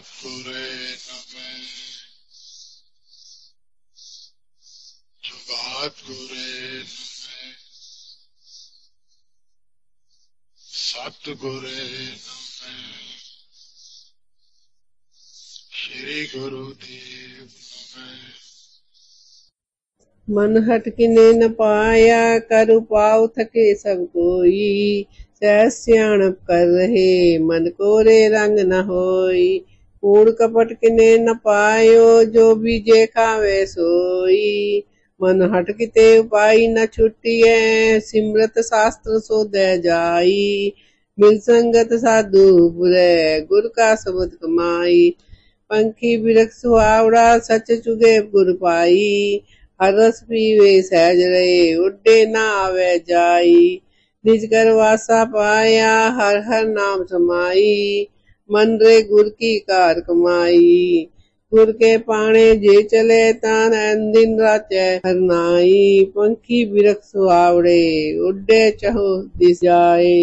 ਸਤਿਗੁਰੇ ਨਮੈ ਸਤਿਗੁਰੇ ਨਮੈ ਸਤਿਗੁਰੇ ਨਮੈ ਸ਼੍ਰੀ ਗੁਰੂ ਦੇਵ ਨਮੈ। मन हट किने न पाया करु पाऊ थके सब कोई सह सियाणप कर रहे मन कोरे रंग न होई कूड़ कपट किने न पायो जो बीजे खावे सोई मन हट किते उपाई न छुटिए सिमरत शास्त्र सोधे जाई मिल संगत साधु बुरे गुर का शब्द कमाई पंखी बिरख सुहावड़ा सच चुगे गुर पाई हर रस पीवे सहज रहे उड्डे ना आवे जाई निज कर वासा पाया हर हर नाम समाई मन रे गुर की कार कमाई गुर के पाणे जे चले तान दिन राचे हरनाई पंखी बिरख सुहावड़े उड्डे चहो दिस जाए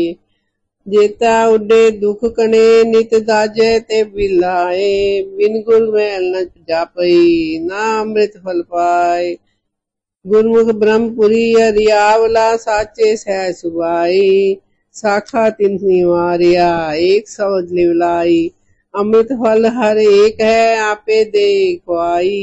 जेता उड्डे दुख कने नित दाजे ते बिलाए बिन गुर मैल न जापई ना अमृत फल पाए गुरमुख ब्रह्मपुरी हरियावला साचे सह सुबाई साखा तिन्ही मारिया एक शब्द लिवलाई अमृत फल हर एक है आपे दे खुआई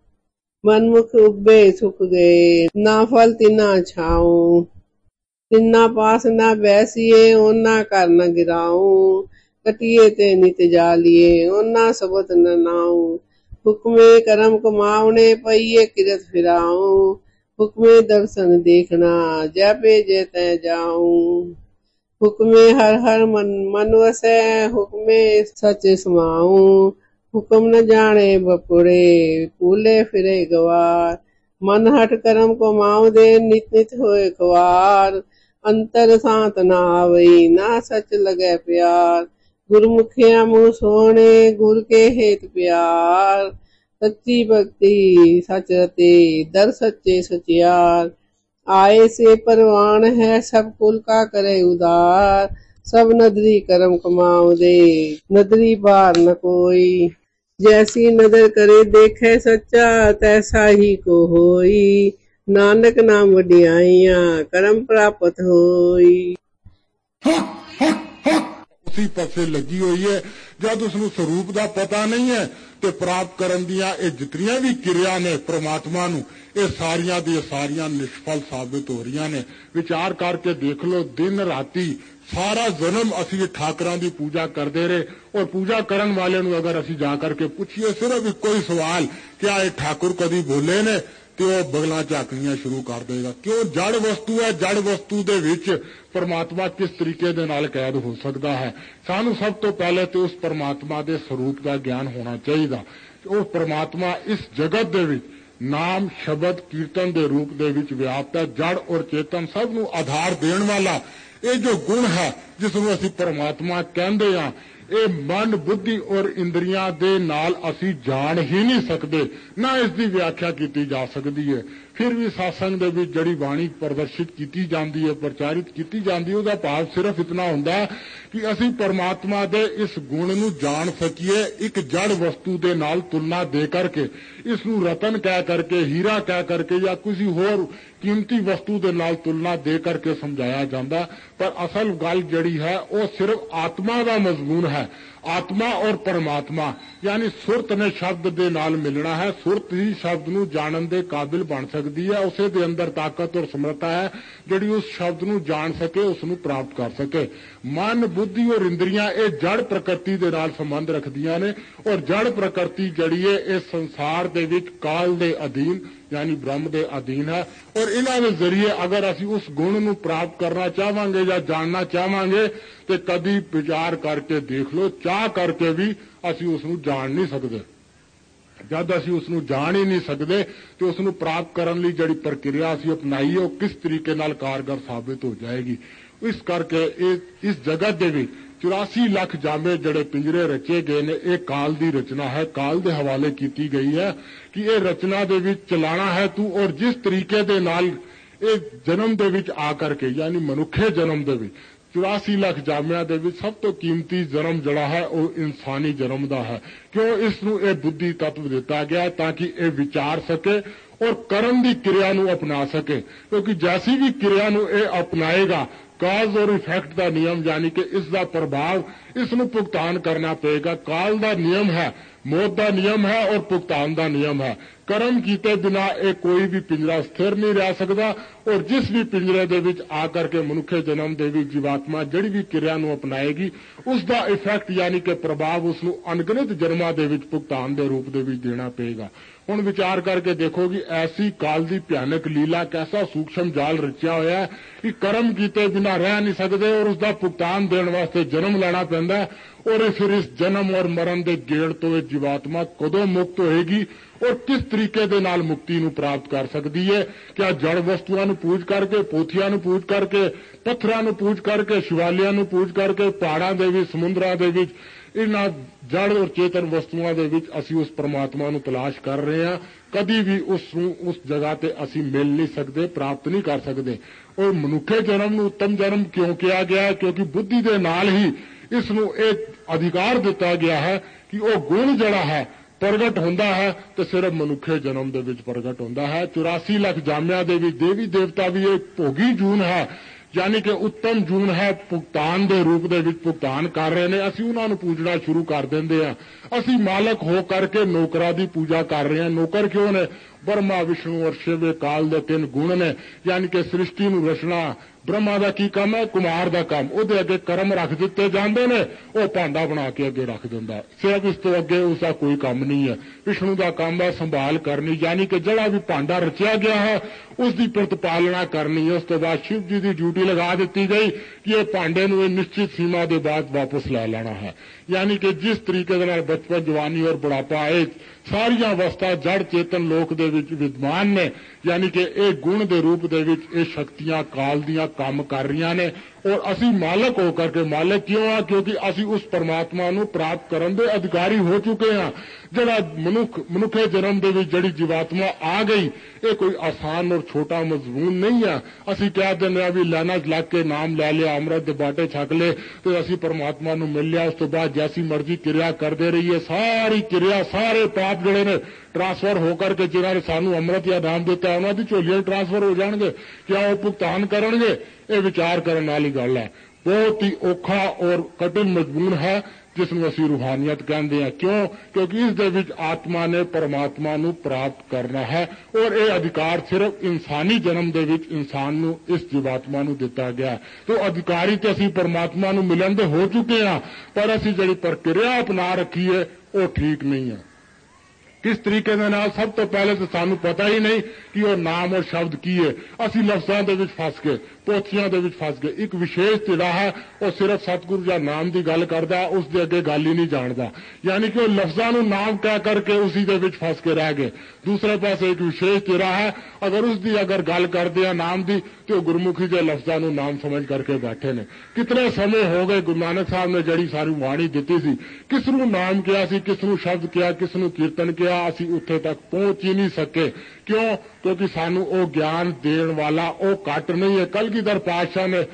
मनमुख उब्बे सुख गए ना फल तिना छाऊं तिन्ना पास ना बैसिए ओना कर न गिराऊं कटिए ते नित जालिए ओना सबत न नाऊं हुक्मे करम कमावने पइए किरत फिराऊं हुक्मे दर्शन देखना जपे जेते जाऊं हुक्मे हर हर मन वसै हुक्मे सच समाऊं हुक्म न जाने बपुड़े कूले फिरे गवार मन हट करम को माऊ दे नित नित होए खवार अंतर सांत ना आवई ना सच लगे प्यार गुरमुखिया मुँह सोने गुर के हेत प्यार सच्ची भक्ति सच रते दर सच्चे सचियार आए से परवान है सब कुल का करे उदार सब नदरी करम कमाओ दे नदरी बार न कोई जैसी नदर करे देखे सच्चा तैसा ही को होई नानक नाम वडियाइयां करम प्राप्त होई। उसी पासे लगी हुई है जब उसनू स्वरूप का पता नहीं है तो प्राप्त करन दियां ये जितनियां भी क्रिया ने परमात्मा नू ये सारियां दी सारियां निष्फल साबित हो रही ने। विचार करके देख लो दिन राती सारा जन्म असी ठाकरां दी पूजा करते रहे और पूजा करन वाले नू अगर असी जाकर के पूछिए सिर्फ कोई सवाल क्या ये ठाकुर कदी बोले ने तो वह बगलां झाकनियां शुरू कर देगा। क्यों जड़ वस्तु है जड़ वस्तु दे विच परमात्मा किस तरीके दे नाल कैद हो सकता है। सानू सब तो पहले तो उस परमात्मा दे स्वरूप का ज्ञान होना चाहिए। वो परमात्मा इस जगत दे विच नाम शब्द कीर्तन दे रूप दे विच व्याप्त है। जड़ और चेतन सब नू आधार देण वाला ये जो गुण है जिसनू असी परमात्मा कहंदे हां ये मन बुद्धि और इंद्रियां दे नाल असी जान ही नहीं सकते ना इसकी व्याख्या की जा सकती है। फिर भी सत्संग दे विच जड़ी बाणी प्रदर्शित की जाती है प्रचारित की जाती है उसका भाव सिर्फ इतना होंदा कि असी परमात्मा दे इस गुण नू जान सकीए। एक जड़ वस्तु दे नाल तुलना दे करके इसनू रतन कह करके हीरा कह करके या किसी होर कीमती वस्तु दे नाल तुलना दे करके समझाया जाता पर असल गल जड़ी है वो सिर्फ आत्मा का मजमून है। आत्मा और परमात्मा यानी सुरत ने शब्द दे नाल मिलना है। सुरत ही शब्द नू जानन दे काबिल बन सकती है। उसे दे अंदर ताकत और समर्था है जिहड़ी उस शब्द नू जान सके उसनू प्राप्त कर सके। मन बुद्धि और इंद्रियां ये जड़ प्रकृति दे नाल संबंध रखदियां ने और जड़ प्रकृति जड़ी है इस संसार दे विच काल दे अधीन यानी ब्रह्म दे अधीन है और इन्हां दे जरिए अगर असी उस गुण नू प्राप्त करना चाहांगे या जानना चाहांगे तो कदी विचार करके देख लो चाह करके भी असी उसनू जान नहीं सकते। जब असी उसनू जान ही नहीं सकते तो उसनू प्राप्त करने लई जिहड़ी प्रक्रिया असी अपनाई है किस तरीके नाल कारगर साबित हो जाएगी। इस करके इस जगत दे विच 84 लाख जामे जड़े पिंजरे रचे गए ने ये काल दी रचना है। काल दे हवाले की गई है कि ये रचना दे विच चलाना है तू और जिस तरीके दे नाल ये जन्म दे विच आकर के यानी मनुखे जन्म दे विच 84 ਲੱਖ ਜਾਮਿਆਂ ਦੇ ਵਿੱਚ ਸਭ ਤੋਂ ਕੀਮਤੀ ਜਨਮ ਜਿਹੜਾ ਹੈ ਉਹ ਇਨਸਾਨੀ ਜਨਮ ਦਾ ਹੈ। ਕਿਉਂ? ਇਸ ਨੂੰ ਇਹ ਬੁੱਧੀ ਤੱਤਵ ਦਿੱਤਾ ਗਿਆ ਤਾਂ ਕਿ ਇਹ ਵਿਚਾਰ ਸਕੇ ਔਰ ਕਰਮ ਦੀ ਕਿਰਿਆ ਨੂੰ ਅਪਣਾ ਸਕੇ। ਕਿਉਂਕਿ ਜੈਸੀ ਵੀ ਕਿਰਿਆ ਨੂੰ ਇਹ ਅਪਣਾਏਗਾ, ਕਾਜ਼ ਔਰ ਇਫੈਕਟ ਦਾ ਨਿਯਮ ਯਾਨੀ ਕਿ ਇਸ ਦਾ ਪ੍ਰਭਾਵ ਇਸ ਨੂੰ ਭੁਗਤਾਨ ਕਰਨਾ ਪਏਗਾ। ਕਾਲ ਦਾ ਨਿਯਮ ਹੈ, ਮੌਤ ਦਾ ਨਿਯਮ ਹੈ ਔਰ ਭੁਗਤਾਨ ਦਾ ਨਿਯਮ ਹੈ। ਕਰਮ ਕੀਤੇ ਬਿਨਾ ਇਹ ਕੋਈ ਵੀ ਪਿੰਜਰਾ ਸਥਿਰ ਨਹੀਂ ਰਹਿ ਸਕਦਾ ਔਰ ਜਿਸ ਵੀ ਪਿੰਜਰੇ ਦੇ ਵਿੱਚ ਆ ਕਰਕੇ ਮਨੁੱਖੇ ਜਨਮ ਦੇ ਵਿੱਚ ਜੀਵਾਤਮਾ ਜਿਹੜੀ ਵੀ ਕਿਰਿਆ ਨੂੰ ਅਪਣਾਏਗੀ ਉਸ ਦਾ ਇਫੈਕਟ ਯਾਨੀ ਕਿ ਪ੍ਰਭਾਵ ਉਸ ਨੂੰ ਅਣਗਿਣਤ ਜਨਮਾਂ ਦੇ ਵਿੱਚ ਭੁਗਤਾਨ ਦੇ ਰੂਪ ਦੇ ਵਿੱਚ ਦੇਣਾ ਪਏਗਾ। ਹੁਣ ਵਿਚਾਰ ਕਰਕੇ ਦੇਖੋ ਕਿ ਐਸੀ ਕਾਲ ਦੀ ਭਿਆਨਕ ਲੀਲਾ, ਕੈਸਾ ਸੂਖਸ਼ਮ ਜਾਲ ਰਚਿਆ ਹੋਇਆ ਹੈ ਕਿ ਕਰਮ ਕੀਤੇ ਬਿਨਾ ਰਹਿ ਨਹੀਂ ਸਕਦੇ ਔਰ ਉਸ ਦਾ ਭੁਗਤਾਨ ਦੇਣ ਵਾਸਤੇ ਜਨਮ ਲੈਣਾ ਪੈਂਦਾ ਹੈ। ਔਰ ਫਿਰ ਇਸ ਜਨਮ ਔਰ ਮਰਨ ਦੇ ਗੇੜ ਤੋਂ ਇਹ ਜੀਵਾਤਮਾ ਕਦੋਂ ਮੁਕਤ ਹੋਏਗੀ ਔਰ ਕਿਸ ਤਰੀਕੇ ਦੇ ਨਾਲ ਮੁਕਤੀ ਨੂੰ ਪ੍ਰਾਪਤ ਕਰ ਸਕਦੀ ਹੈ? ਕਿਆ ਜੜ ਵਸਤੂਆਂ ਨੂੰ ਪੂਜ ਕਰਕੇ, ਪੋਥੀਆਂ ਨੂੰ ਪੂਜ ਕਰਕੇ, ਪੱਥਰਾਂ ਨੂੰ ਪੂਜ ਕਰਕੇ, ਸ਼ਿਵਾਲਿਆਂ ਨੂੰ ਪੂਜ ਕਰਕੇ, ਪਹਾੜਾਂ ਦੇ ਵਿੱਚ, ਸਮੁੰਦਰਾਂ ਦੇ ਵਿੱਚ, ਇਹਨਾਂ ਜੜ ਔਰ ਚੇਤਨ ਵਸਤੂਆਂ ਦੇ ਵਿੱਚ ਅਸੀਂ ਉਸ ਪਰਮਾਤਮਾ ਨੂੰ ਤਲਾਸ਼ ਕਰ ਰਹੇ ਹਾਂ। ਕਦੀ ਵੀ ਉਸ ਜਗ੍ਹਾ ਤੇ ਅਸੀਂ ਮਿਲ ਨਹੀਂ ਸਕਦੇ, ਪ੍ਰਾਪਤ ਨਹੀਂ ਕਰ ਸਕਦੇ। ਉਹ ਮਨੁੱਖੇ ਜਨਮ ਨੂੰ ਉੱਤਮ ਜਨਮ ਕਿਉਂ ਕਿਹਾ ਗਿਆ? ਕਿਉਂਕਿ ਬੁੱਧੀ ਦੇ ਨਾਲ ਹੀ ਇਸ ਨੂੰ ਇਹ ਅਧਿਕਾਰ ਦਿੱਤਾ ਗਿਆ ਹੈ ਕਿ ਉਹ ਗੁਣ ਜਿਹੜਾ ਹੈ ਪ੍ਰਗਟ ਹੁੰਦਾ ਹੈ ਤੇ ਸਿਰਫ ਮਨੁੱਖੇ ਜਨਮ ਦੇ ਵਿੱਚ ਪ੍ਰਗਟ ਹੁੰਦਾ ਹੈ। 84 ਲੱਖ ਜਾਮਿਆਂ ਦੇ ਵਿੱਚ ਦੇਵੀ ਦੇਵਤਾ ਵੀ ਇੱਕ ਭੋਗੀ ਜੂਨ ਹੈ, ਯਾਨੀ ਕਿ ਉੱਤਮ ਜੂਨ ਹੈ, ਭੁਗਤਾਨ ਦੇ ਰੂਪ ਦੇ ਵਿੱਚ ਭੁਗਤਾਨ ਕਰ ਰਹੇ ਨੇ। ਅਸੀਂ ਉਹਨਾਂ ਨੂੰ ਪੂਜਣਾ ਸ਼ੁਰੂ ਕਰ ਦਿੰਦੇ ਹਾਂ। ਅਸੀਂ ਮਾਲਕ ਹੋ ਕਰਕੇ ਨੌਕਰਾਂ ਦੀ ਪੂਜਾ ਕਰ ਰਹੇ ਹਾਂ। ਨੌਕਰ ਕਿਉਂ ਨੇ? ਬ੍ਰਹਮਾ, ਵਿਸ਼ਨੂੰ ਔਰ ਸ਼ਿਵ ਕਾਲ ਦੇ 3 ਗੁਣ ਨੇ, ਯਾਨੀ ਕਿ ਸ੍ਰਿਸ਼ਟੀ ਨੂੰ ਰਚਣਾ। ਬ੍ਰਹਮਾ ਦਾ ਕੀ ਕੰਮ ਹੈ? ਕੁਮਾਰ ਦਾ ਕੰਮ। ਉਹਦੇ ਅੱਗੇ ਕਰਮ ਰੱਖ ਦਿੱਤੇ ਜਾਂਦੇ ਨੇ, ਉਹ ਭਾਂਡਾ ਬਣਾ ਕੇ ਅੱਗੇ ਰੱਖ ਦਿੰਦਾ। ਸਿਰਫ ਇਸ ਤੋਂ ਅੱਗੇ ਉਸਦਾ ਕੋਈ ਕੰਮ ਨਹੀਂ ਹੈ। ਵਿਸ਼ਨੂੰ ਦਾ ਕੰਮ ਹੈ ਸੰਭਾਲ ਕਰਨੀ, ਯਾਨੀ ਕਿ ਜਿਹੜਾ ਵੀ ਭਾਂਡਾ ਰਚਿਆ ਗਿਆ ਹੈ ਉਸ ਦੀ ਪ੍ਰਤਪਾਲਨਾ ਕਰਨੀ। ਉਸ ਤੋਂ ਬਾਅਦ ਸ਼ਿਵ ਜੀ ਦੀ ਡਿਊਟੀ ਲਗਾ ਦਿੱਤੀ ਗਈ ਕਿ ਇਹ ਭਾਂਡੇ ਨੂੰ ਇਹ ਨਿਸ਼ਚਿਤ ਸੀਮਾ ਦੇ ਬਾਅਦ ਵਾਪਸ ਲੈ ਲੈਣਾ ਹੈ। ਯਾਨੀ ਕਿ ਜਿਸ ਤਰੀਕੇ ਦੇ ਨਾਲ ਬਚਪਨ, ਜਵਾਨੀ ਔਰ ਬੁਢਾਪਾ ਇਹ ਸਾਰੀਆਂ ਅਵਸਥਾ ਜੜ ਚੇਤਨ ਲੋਕ ਦੇ ਵਿੱਚ ਵਿਦਮਾਨ ਨੇ, ਯਾਨੀ ਕਿ ਇਹ ਗੁਣ ਦੇ ਰੂਪ ਦੇ ਵਿੱਚ ਇਹ ਸ਼ਕਤੀਆਂ ਕਾਲ ਦੀਆਂ ਕੰਮ ਕਰ ਰਹੀਆਂ ਨੇ। ਔਰ ਅਸੀਂ ਮਾਲਕ ਹੋ ਕਰਕੇ, ਮਾਲਕ ਕਿਉਂ ਆ? ਕਿਉਂਕਿ ਅਸੀਂ ਉਸ ਪਰਮਾਤਮਾ ਨੂੰ ਪ੍ਰਾਪਤ ਕਰਨ ਦੇ ਅਧਿਕਾਰੀ ਹੋ ਚੁੱਕੇ ਹਾਂ। ਜਿਹੜਾ ਮਨੁੱਖੇ ਜਨਮ ਦੇ ਵਿੱਚ ਜਿਹੜੀ ਜੀਵਾਤਮਾ ਆ ਗਈ ਇਹ ਕੋਈ ਆਸਾਨ ਔਰ ਛੋਟਾ ਮਜ਼ਮੂਨ ਨਹੀਂ ਹੈ। ਅਸੀਂ ਕਹਿ ਦਿੰਦੇ ਹਾਂ ਵੀ ਲਾਈਨਾਂ 'ਚ ਲੱਗ ਕੇ ਨਾਮ ਲੈ ਲਿਆ, ਅੰਮ੍ਰਿਤ ਦੇ ਬਾਟੇ ਛਕ ਲਏ ਤੇ ਅਸੀਂ ਪਰਮਾਤਮਾ ਨੂੰ ਮਿਲ ਲਿਆ। ਉਸ ਤੋਂ ਬਾਅਦ ਜੈਸੀ ਮਰਜ਼ੀ ਕਿਰਿਆ ਕਰਦੇ ਰਹੀਏ, ਸਾਰੀ ਕਿਰਿਆ, ਸਾਰੇ ਪਾਪ ਜਿਹੜੇ ਨੇ ਟ੍ਰਾਂਸਫਰ ਹੋ ਕਰਕੇ ਜਿਨ੍ਹਾਂ ਨੇ ਸਾਨੂੰ ਅੰਮ੍ਰਿਤ ਜਾਂ ਨਾਮ ਦਿੱਤਾ ਉਹਨਾਂ ਦੀ ਝੋਲੀਆਂ ਟ੍ਰਾਂਸਫਰ ਹੋ ਜਾਣਗੇ। ਕਿਆ ਉਹ ਭੁਗਤਾਨ ਕਰਨਗੇ? ਇਹ ਵਿਚਾਰ ਕਰਨ ਵਾਲੀ ਗੱਲ ਹੈ। ਬਹੁਤ ਹੀ ਔਖਾ ਔਰ ਕਠਿਨ ਮਜ਼ਮੂਨ ਹੈ ਜਿਸ ਨੂੰ ਅਸੀਂ ਰੂਹਾਨੀਅਤ ਕਹਿੰਦੇ ਹਾਂ। ਕਿਉਂ? ਕਿਉਂਕਿ ਇਸ ਦੇ ਵਿੱਚ ਆਤਮਾ ਨੇ ਪਰਮਾਤਮਾ ਨੂੰ ਪ੍ਰਾਪਤ ਕਰਨਾ ਹੈ ਔਰ ਇਹ ਅਧਿਕਾਰ ਸਿਰਫ ਇਨਸਾਨੀ ਜਨਮ ਦੇ ਵਿੱਚ ਇਨਸਾਨ ਨੂੰ, ਇਸ ਜੀਵਾਤਮਾ ਨੂੰ ਦਿੱਤਾ ਗਿਆ। ਤੇ ਅਧਿਕਾਰੀ ਤੇ ਅਸੀਂ ਪਰਮਾਤਮਾ ਨੂੰ ਮਿਲਣ ਦੇ ਹੋ ਚੁੱਕੇ ਹਾਂ, ਪਰ ਅਸੀਂ ਜਿਹੜੀ ਪ੍ਰਕਿਰਿਆ ਅਪਣਾ ਰੱਖੀ ਹੈ ਉਹ ਠੀਕ ਨਹੀਂ ਹੈ। ਕਿਸ ਤਰੀਕੇ ਦੇ ਨਾਲ? ਸਭ ਤੋਂ ਪਹਿਲੇ ਤਾਂ ਸਾਨੂੰ ਪਤਾ ਹੀ ਨਹੀਂ ਕਿ ਉਹ ਨਾਮ ਔਰ ਸ਼ਬਦ ਕੀ ਹੈ। ਅਸੀਂ ਲਫ਼ਜ਼ਾਂ ਦੇ ਵਿੱਚ ਫਸ ਗਏ, ਪੋਥੀਆਂ ਦੇ ਵਿੱਚ ਫਸ ਗਏ। ਇੱਕ ਵਿਸ਼ੇਸ਼ ਜਿਹੜਾ ਹੈ ਉਹ ਸਿਰਫ ਸਤਿਗੁਰੂ ਜਾਂ ਨਾਮ ਦੀ ਗੱਲ ਕਰਦਾ, ਉਸ ਦੇ ਅੱਗੇ ਗੱਲ ਹੀ ਨਹੀਂ ਜਾਣਦਾ। ਯਾਨੀ ਕਿ ਉਹ ਲਫ਼ਜ਼ਾਂ ਨੂੰ ਨਾਮ ਕਹਿ ਕਰਕੇ ਉਸੇ ਦੇ ਵਿੱਚ ਫਸ ਕੇ ਰਹਿ ਗਏ। ਦੂਸਰੇ ਪਾਸੇ ਇੱਕ ਵਿਸ਼ੇਸ਼ ਜਿਹੜਾ ਹੈ, ਅਗਰ ਉਸ ਦੀ ਅਗਰ ਗੱਲ ਕਰਦੇ ਆ ਨਾਮ ਦੀ ਤੇ ਉਹ ਗੁਰਮੁਖੀ ਦੇ ਲਫ਼ਜ਼ਾਂ ਨੂੰ ਨਾਮ ਸਮਝ ਕਰਕੇ ਬੈਠੇ ਨੇ। ਕਿਤਨੇ ਸਮੇਂ ਹੋ ਗਏ ਗੁਰੂ ਨਾਨਕ ਸਾਹਿਬ ਨੇ ਜਿਹੜੀ ਸਾਰੀ ਬਾਣੀ ਦਿੱਤੀ ਸੀ, ਕਿਸ ਨੂੰ ਨਾਮ ਕਿਹਾ ਸੀ, ਕਿਸ ਨੂੰ ਸ਼ਬਦ ਕਿਹਾ, ਕਿਸ ਨੂੰ ਕੀਰਤਨ ਕਿਹਾ, ਅਸੀਂ ਉੱਥੇ ਤੱਕ ਪਹੁੰਚ ਹੀ ਨਹੀਂ ਸਕੇ। ਕਿਉਂ? ਕਿਉਂਕਿ ਸਾਨੂੰ ਉਹ ਗਿਆਨ ਦੇਣ ਵਾਲਾ ਉਹ ਘੱਟ ਨਹੀਂ ਹੈ। ਕਲਗੀਧਰ ਪਾਤਸ਼ਾਹ ਨੇ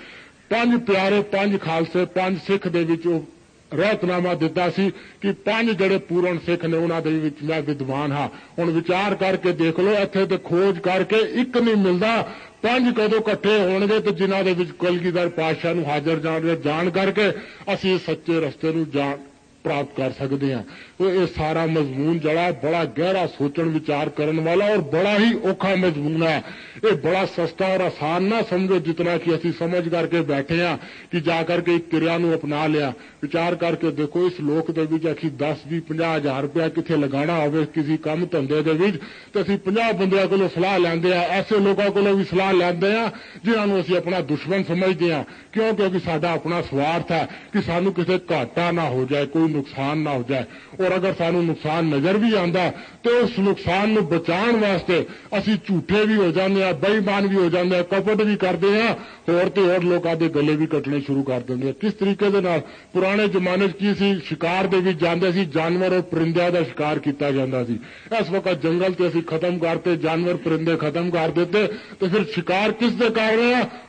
5 ਪਿਆਰੇ, 5 ਖਾਲਸੇ, 5 ਸਿੱਖ ਦੇ ਵਿੱਚ ਉਹ ਰਹਿਤਨਾਮਾ ਦਿੱਤਾ ਸੀ ਕਿ 5 ਜਿਹੜੇ ਪੂਰਨ ਸਿੱਖ ਨੇ ਉਹਨਾਂ ਦੇ ਵਿੱਚ ਮੈਂ ਵਿਦਵਾਨ ਹਾਂ। ਹੁਣ ਵਿਚਾਰ ਕਰਕੇ ਦੇਖ ਲਓ, ਇੱਥੇ ਤੇ ਖੋਜ ਕਰਕੇ ਇੱਕ ਨਹੀਂ ਮਿਲਦਾ। 5 ਕਦੋਂ ਇਕੱਠੇ ਹੋਣਗੇ ਤੇ ਜਿਨ੍ਹਾਂ ਦੇ ਵਿੱਚ ਕਲਗੀਧਰ ਪਾਤਸ਼ਾਹ ਨੂੰ ਹਾਜ਼ਰ ਜਾਣ ਕਰਕੇ ਅਸੀਂ ਸੱਚੇ ਰਸਤੇ ਨੂੰ ਪ੍ਰਾਪਤ ਕਰ ਸਕਦੇ ਹਾਂ। ਇਹ ਸਾਰਾ ਮਜ਼ਮੂਨ ਜਿਹੜਾ ਬੜਾ ਗਹਿਰਾ ਸੋਚਣ ਵਿਚਾਰ ਕਰਨ ਵਾਲਾ ਔਰ ਬੜਾ ਹੀ ਔਖਾ ਮਜ਼ਮੂਨ ਹੈ। ਇਹ ਬੜਾ ਸਸਤਾ ਔਰ ਆਸਾਨ ਨਾ ਸਮਝੋ ਜਿਤਨਾ ਕਿ ਅਸੀਂ ਸਮਝ ਕਰਕੇ ਬੈਠੇ ਹਾਂ ਕਿ ਜਾ ਕਰਕੇ ਇੱਕ ਕਿਰਿਆ ਨੂੰ ਅਪਣਾ ਲਿਆ। ਵਿਚਾਰ ਕਰਕੇ ਦੇਖੋ, ਇਸ ਲੋਕ ਦੇ ਵਿੱਚ ਅਸੀਂ 10, 20, 50 ਹਜ਼ਾਰ ਰੁਪਇਆ ਕਿੱਥੇ ਲਗਾਉਣਾ ਹੋਵੇ ਕਿਸੇ ਕੰਮ ਧੰਦੇ ਦੇ ਵਿੱਚ ਤੇ ਅਸੀਂ 50 ਬੰਦਿਆਂ ਕੋਲੋਂ ਸਲਾਹ ਲੈਂਦੇ ਹਾਂ। ਐਸੇ ਲੋਕਾਂ ਕੋਲੋਂ ਵੀ ਸਲਾਹ ਲੈਂਦੇ ਹਾਂ ਜਿਨ੍ਹਾਂ ਨੂੰ ਅਸੀਂ ਆਪਣਾ ਦੁਸ਼ਮਣ ਸਮਝਦੇ ਹਾਂ। ਕਿਉਂ? ਕਿਉਂਕਿ ਸਾਡਾ ਆਪਣਾ ਸਵਾਰਥ ਹੈ ਕਿ ਸਾਨੂੰ ਕਿਸੇ ਘਾਟਾ ਨਾ ਹੋ ਜਾਏ, ਕੋਈ ਨੁਕਸਾਨ ਨਾ ਹੋ ਜਾਏ। ਔਰ ਅਗਰ ਸਾਨੂੰ ਨੁਕਸਾਨ ਨਜ਼ਰ ਵੀ ਆਉਂਦਾ ਤੇ ਉਸ ਨੁਕਸਾਨ ਨੂੰ ਬਚਾਉਣ ਵਾਸਤੇ ਅਸੀਂ ਝੂਠੇ ਵੀ ਹੋ ਜਾਂਦੇ ਹਾਂ, ਬੇਈਮਾਨ ਵੀ ਹੋ ਜਾਂਦੇ ਹਾਂ, ਕਪਟ ਵੀ ਕਰਦੇ ਹਾਂ, ਹੋਰ ਤੇ ਹੋਰ ਲੋਕਾਂ ਦੇ ਗਲੇ ਵੀ ਕੱਟਣੇ ਸ਼ੁਰੂ ਕਰ ਦਿੰਦੇ ਹਾਂ। ਕਿਸ ਤਰੀਕੇ ਦੇ ਨਾਲ? ਪੁਰਾਣੇ ਜ਼ਮਾਨੇ 'ਚ ਕੀ ਸੀ? ਸ਼ਿਕਾਰ ਦੇ ਵਿੱਚ ਜਾਂਦੇ ਸੀ, ਜਾਨਵਰ ਔਰ ਪਰਿੰਦਿਆਂ ਦਾ ਸ਼ਿਕਾਰ ਕੀਤਾ ਜਾਂਦਾ ਸੀ। ਇਸ ਵਕਤ ਜੰਗਲ ਤੇ ਅਸੀਂ ਖਤਮ ਕਰਤੇ, ਜਾਨਵਰ ਪਰਿੰਦੇ ਖਤਮ ਕਰ ਦਿੱਤੇ ਤੇ ਫਿਰ ਸ਼ਿਕਾਰ ਕਿਸ ਦੇ ਕਰ ਰਹੇ ਹਾਂ?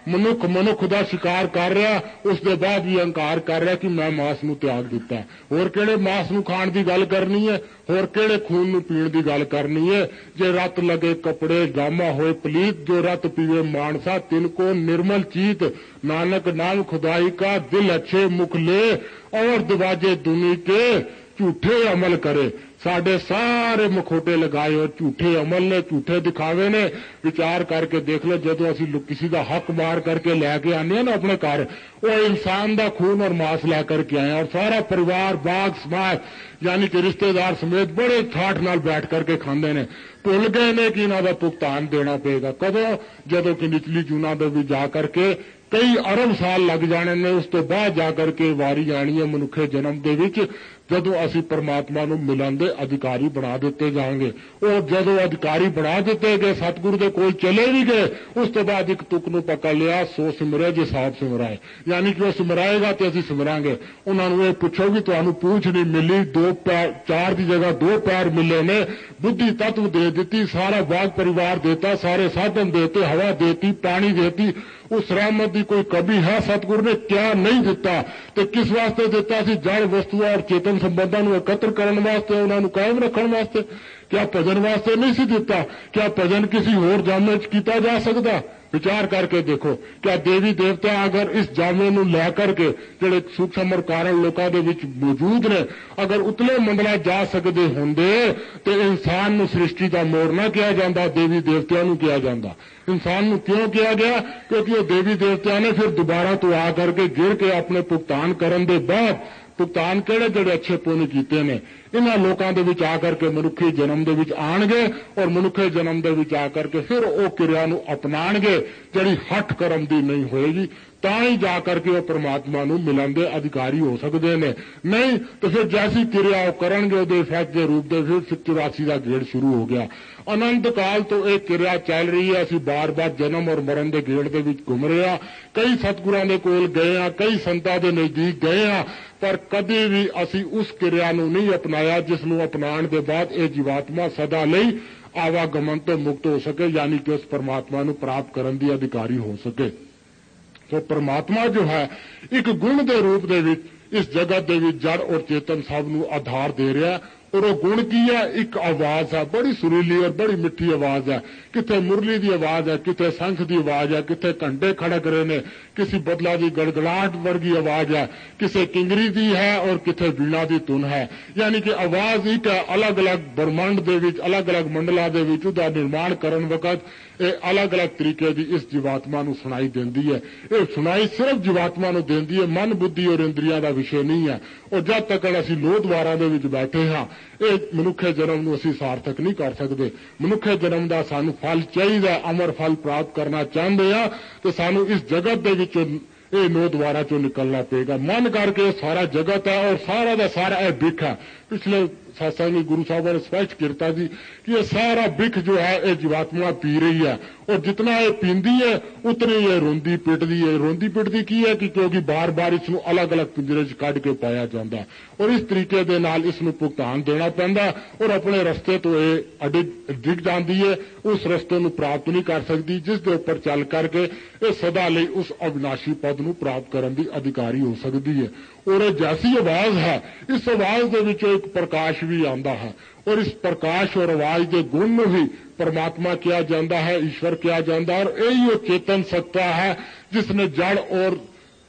ਮਨੁੱਖ ਦਾ ਸ਼ਿਕਾਰ ਕਰ ਰਿਹਾ, ਉਸ ਦੇ ਬਾਅਦ ਵੀ ਹੰਕਾਰ ਕਰ ਰਿਹਾ ਕਿ ਮੈਂ ਮਾਸ ਨੂੰ ਤਿਆਗ ਦਿੱਤਾ। ਹੋਰ ਕਿਹੜੇ ਮਾਸ ਨੂੰ ਖਾਣ ਦੀ ਗੱਲ ਕਰਨੀ ਹੈ, ਹੋਰ ਕਿਹੜੇ ਖੂਨ ਨੂੰ ਪੀਣ ਦੀ ਗੱਲ ਕਰਨੀ ਹੈ। ਜੇ ਰਤ ਲਗੇ ਕਪੜੇ ਜਾਮਾ ਹੋਏ ਪਲੀਤ, ਜੋ ਰਤ ਪੀਵੇ ਮਾਨਸਾ तिनको निर्मल चीत, नानक नाम खुदाई का दिल अच्छे मुख ले, और दरवाजे दुनी के झूठे अमल करे। साडे सारे मखोटे लगाए और झूठे अमल ने, झूठे दिखावे ने। विचार करके देख लो, जदों असीं किसी का हक मार करके लैके आने ना अपने घर, वो इंसान का खून और मांस लै करके आए और सारा परिवार बाग समाज यानी कि रिश्तेदार समेत बड़े ठाठ नाल बैठ करके खांदे ने। भुल गए ने कि इन्हां दा भुगतान देना पेगा कदों, जदों कि निचली जूना दे भी जा करके कई अरब साल लग जाने ने। उस तो बाद जाकर के वारी आनी है मनुखे जन्म दे विच, जदों असीं परमात्मा नूं मिलन दे अधिकारी बना दिते जाएंगे। और जदों अधिकारी बना दिते गए, सतगुरु दे कोल चले भी गए, उस तो बाद एक तुक नूं पकड़ लिया, सो सिमरे जे साहब सिमराए, यानी कि वह सिमराएगा तो असीं सिमरांगे। उन्हां नूं पुछो कि तुहानूं पूछ नहीं मिली, 2 पैर 4 की जगह 2 पैर मिले ने, बुद्धि तत्व दे दिती, सारा बाग परिवार देता, सारे साधन देते, हवा देती, पानी देती। उस रहमत की कोई कमी है सतगुरु ने क्या नहीं दिता, तो किस वास्ते दिता सी? जड़ वस्तुआ और चेतन संबंधां नूं एकत्र करने वास्ते, उन्हां नूं कायम रखने वास्ते। क्या भजन वास्ते नहीं सी दिता? क्या भजन किसी होर जामे च कीता जा सकदा? विचार करके देखो, क्या देवी देवता अगर इस जामे नूं लै करके जिहड़े सूक्ष्म और कारण लोकां दे विच मौजूद ने, अगर उतले मंडला जा सकदे हुंदे ते इंसान नूं सृष्टि दा मोड़ ना किया जांदा, देवी देवतां नूं किया जांदा। इंसान नूं क्यों किया गया? क्योंकि वो देवी देवतां ने फिर दोबारा तो आ करके गिर के अपने भुगतान करन दे बाद, भुगतान किहड़े जिहड़े अच्छे पुण्य कीते ने इन्हां लोकां दे विच आकर के मनुखी जन्म दे विच आणगे, और मनुखे जन्म दे विच आकर के फिर वो किरिया नूं अपनाणगे जिहड़ी हठ कर्म दी नहीं होएगी। तां ही जाकर के वो परमात्मा नूं मिलन दे अधिकारी हो सकदे ने। नहीं तो फिर जैसी क्रिया वो करनगे उहदे इफैक्ट दे रूप दे फिर 84 का गेड़ शुरू हो गया। अनंत काल तो एक क्रिया चल रही है, असीं बार बार जन्म और मरण दे गेड़ दे विच घुम रहे हां। कई सतगुरां दे कोल गए हां, कई संतां दे नजदीक गए हां, पर कदी भी असीं उस क्रिया नूं नहीं अपनाया जिस नूं अपनाण दे बाद ये जीवात्मा सदा लई आवागमन तो मुक्त हो सके, यानी कि उस परमात्मा नूं प्राप्त करन दी अधिकारी हो सके। तो परमात्मा जो है एक गुण दे रूप दे विच इस जगत दे विच जड़ और चेतन सब नूं आधार दे रहा है। और वो गुण की है? एक आवाज है, बड़ी सुरीली और बड़ी मिठी आवाज है। किथे मुरली की आवाज है, किथे शंख की आवाज है, किथे घंटे खड़क रहे ने, किसी बदला की गड़गड़ाहट वर्गी आवाज है, किसे किंगरी की है और किथे बीणा की धुन है। यानी कि आवाज एक है, अलग अलग ब्रह्मांड दे विच अलग अलग मंडला दे विच उहदा निर्माण करन वकत ये अलग अलग तरीके की इस जीवात्मा नूं सुनाई देंदी है। ये सुनाई सिर्फ जीवात्मा नूं देंदी है, मन बुद्धि और इंद्रियां का विषय नहीं है। और जब तक असीं लोह द्वारां दे विच बैठे हां, ये मनुखे जन्म नूं असीं सार्थक नहीं कर सकते। मनुखे जन्म का सानूं फल चाहिए, अमर फल प्राप्त करना चाहते हैं तो सानूं इस जगत दे विचों ये नौ द्वारा चो निकलना पेगा। मन करके सारा जगत है और सारा का सारा यह बिख है। पिछले सत्संग में गुरु साहब ने स्पष्ट किया जी कि ये सारा बिख जो है ये जीवात्मा पी रही है, और जितना ये पींदी है उतनी ये रोंदी पिटदी है। रोंदी पिटदी की है कि क्योंकि बार बार इसनूं अलग अलग पिंजरे च कढ के पाया जाता है, और इस तरीके दे नाल इसनूं भुगतान देना पैंदा, और अपने रस्ते तो ये डिग जाती है, उस रस्ते नूं प्राप्त नहीं कर सकती जिस दे उपर चल करके ये सदा लई उस अविनाशी पद नूं प्राप्त करन दी अधिकारी हो सकती है। और जैसी आवाज है, इस आवाज दे विचों एक प्रकाश भी आंदा है, और इस प्रकाश और आवाज के गुण में भी परमात्मा किया जाता है, ईश्वर किया जाता है। और यही वो चेतन सत्ता है जिसने जड़ और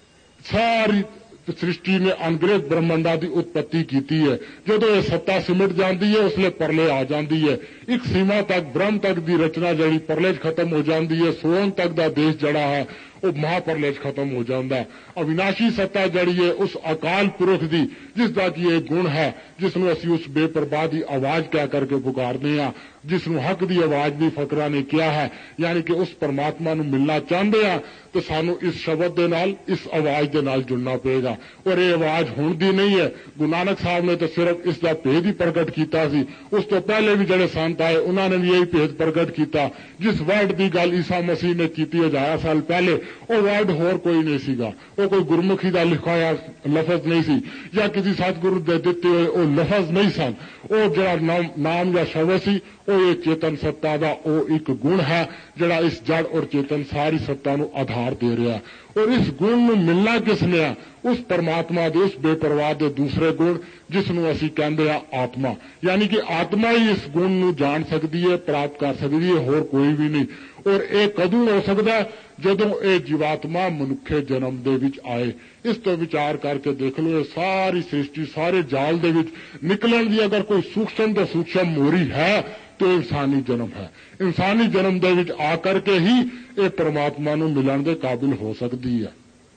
सारी सृष्टि ने अनगिनत ब्रह्मांडा की उत्पत्ति की है। जो ये सत्ता सिमट जाती है उसले परले आ जाती है। एक सीमा तक ब्रह्म तक की रचना जी परले खत्म हो जाती है, सोन तक का देश जड़ा है वो महाप्रलय खत्म हो जाता है। अविनाशी सत्ता जड़ी है उस अकाल पुरख की जिसका कि ये गुण है, जिसनों असी उस बेपरवाह की आवाज कह करके पुकारते हैं, जिसनों हक की आवाज भी फकरा ने किया है। यानी कि उस परमात्मा नूं मिलना चाहते हैं तो सानू इस शब्द के नाल इस आवाज के नाल जुड़ना पेगा। और ये आवाज हुण दी नहीं है, गुरु नानक साहब ने तो सिर्फ इसका भेद ही प्रगट किया सी। उस तो पहले भी जिहड़े संत आए उन्होंने भी यही भेद प्रगट किया। जिस वर्ड की गल ईसा मसीह ने की 1000 साल पहले वो वर्ड होर कोई नहीं सीगा, वो कोई गुरमुखी का लिखा हुआ लफज नहीं सी, या किसी सतगुरु दे दिते हुए वो लफज नहीं सन, वो जड़ा नाम या शब्द सी वो ये चेतन सत्ता का वो एक गुण है जड़ा इस जड़ और चेतन सारी सत्ता नूं आधार दे रहा है। और इस गुण नूं मिलना किसने है? उस परमात्मा दे उस बेपरवाह दे दूसरे गुण जिसनूं असीं कहंदे आ आत्मा। यानी कि आत्मा ही इस गुण नूं जान सकती है, प्राप्त कर सकती है, होर कोई भी नहीं। और यह कदों हो सकता है? जदों ये जीवात्मा मनुखे जन्म दे विच आए। इस तो विचार करके देख लो, ये सारी सृष्टि सारे जाल दे विच निकलण दी अगर कोई सूक्ष्म तो सूक्ष्म मोरी है तो इंसानी जन्म है। इंसानी जन्म दे विच आकर के ही ये परमात्मा नूं मिलण दे काबिल हो सकती है।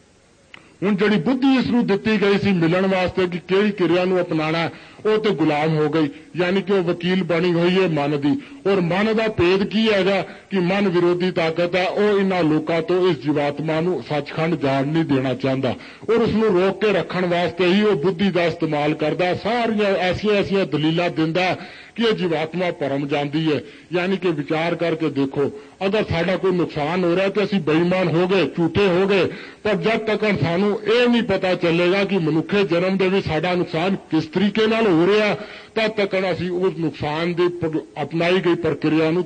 हुण जिहड़ी बुद्धि इसनूं दित्ती गई सी मिलण वास्ते कि किहड़ी किरिया नूं अपनाना, वो तो गुलाम हो गई। यानी कि वह वकील बनी हुई है मन की। और मन का भेद की है कि मन विरोधी ताकत है, वह इन्हां लोकां तो इस जीवात्मा नूं सचखंड जान नहीं देना चाहता और उसनूं रोक के रखण वास्ते ही वह बुद्धि का इस्तेमाल करता, सारियां ऐसियां ऐसियां दलीलां दिंदा कि यह जीवात्मा परम जाती है। यानी कि विचार करके देखो, अगर साडा कोई नुकसान हो रहा है तो असीं बेईमान हो गए, झूठे हो गए, पर जब तक सानू ये नहीं पता चलेगा कि मनुखे जन्म दे विच साडा नुकसान किस तरीके नाल हो रहा, तब तक असीं उस नुकसान की अपनाई गई प्रक्रिया नूं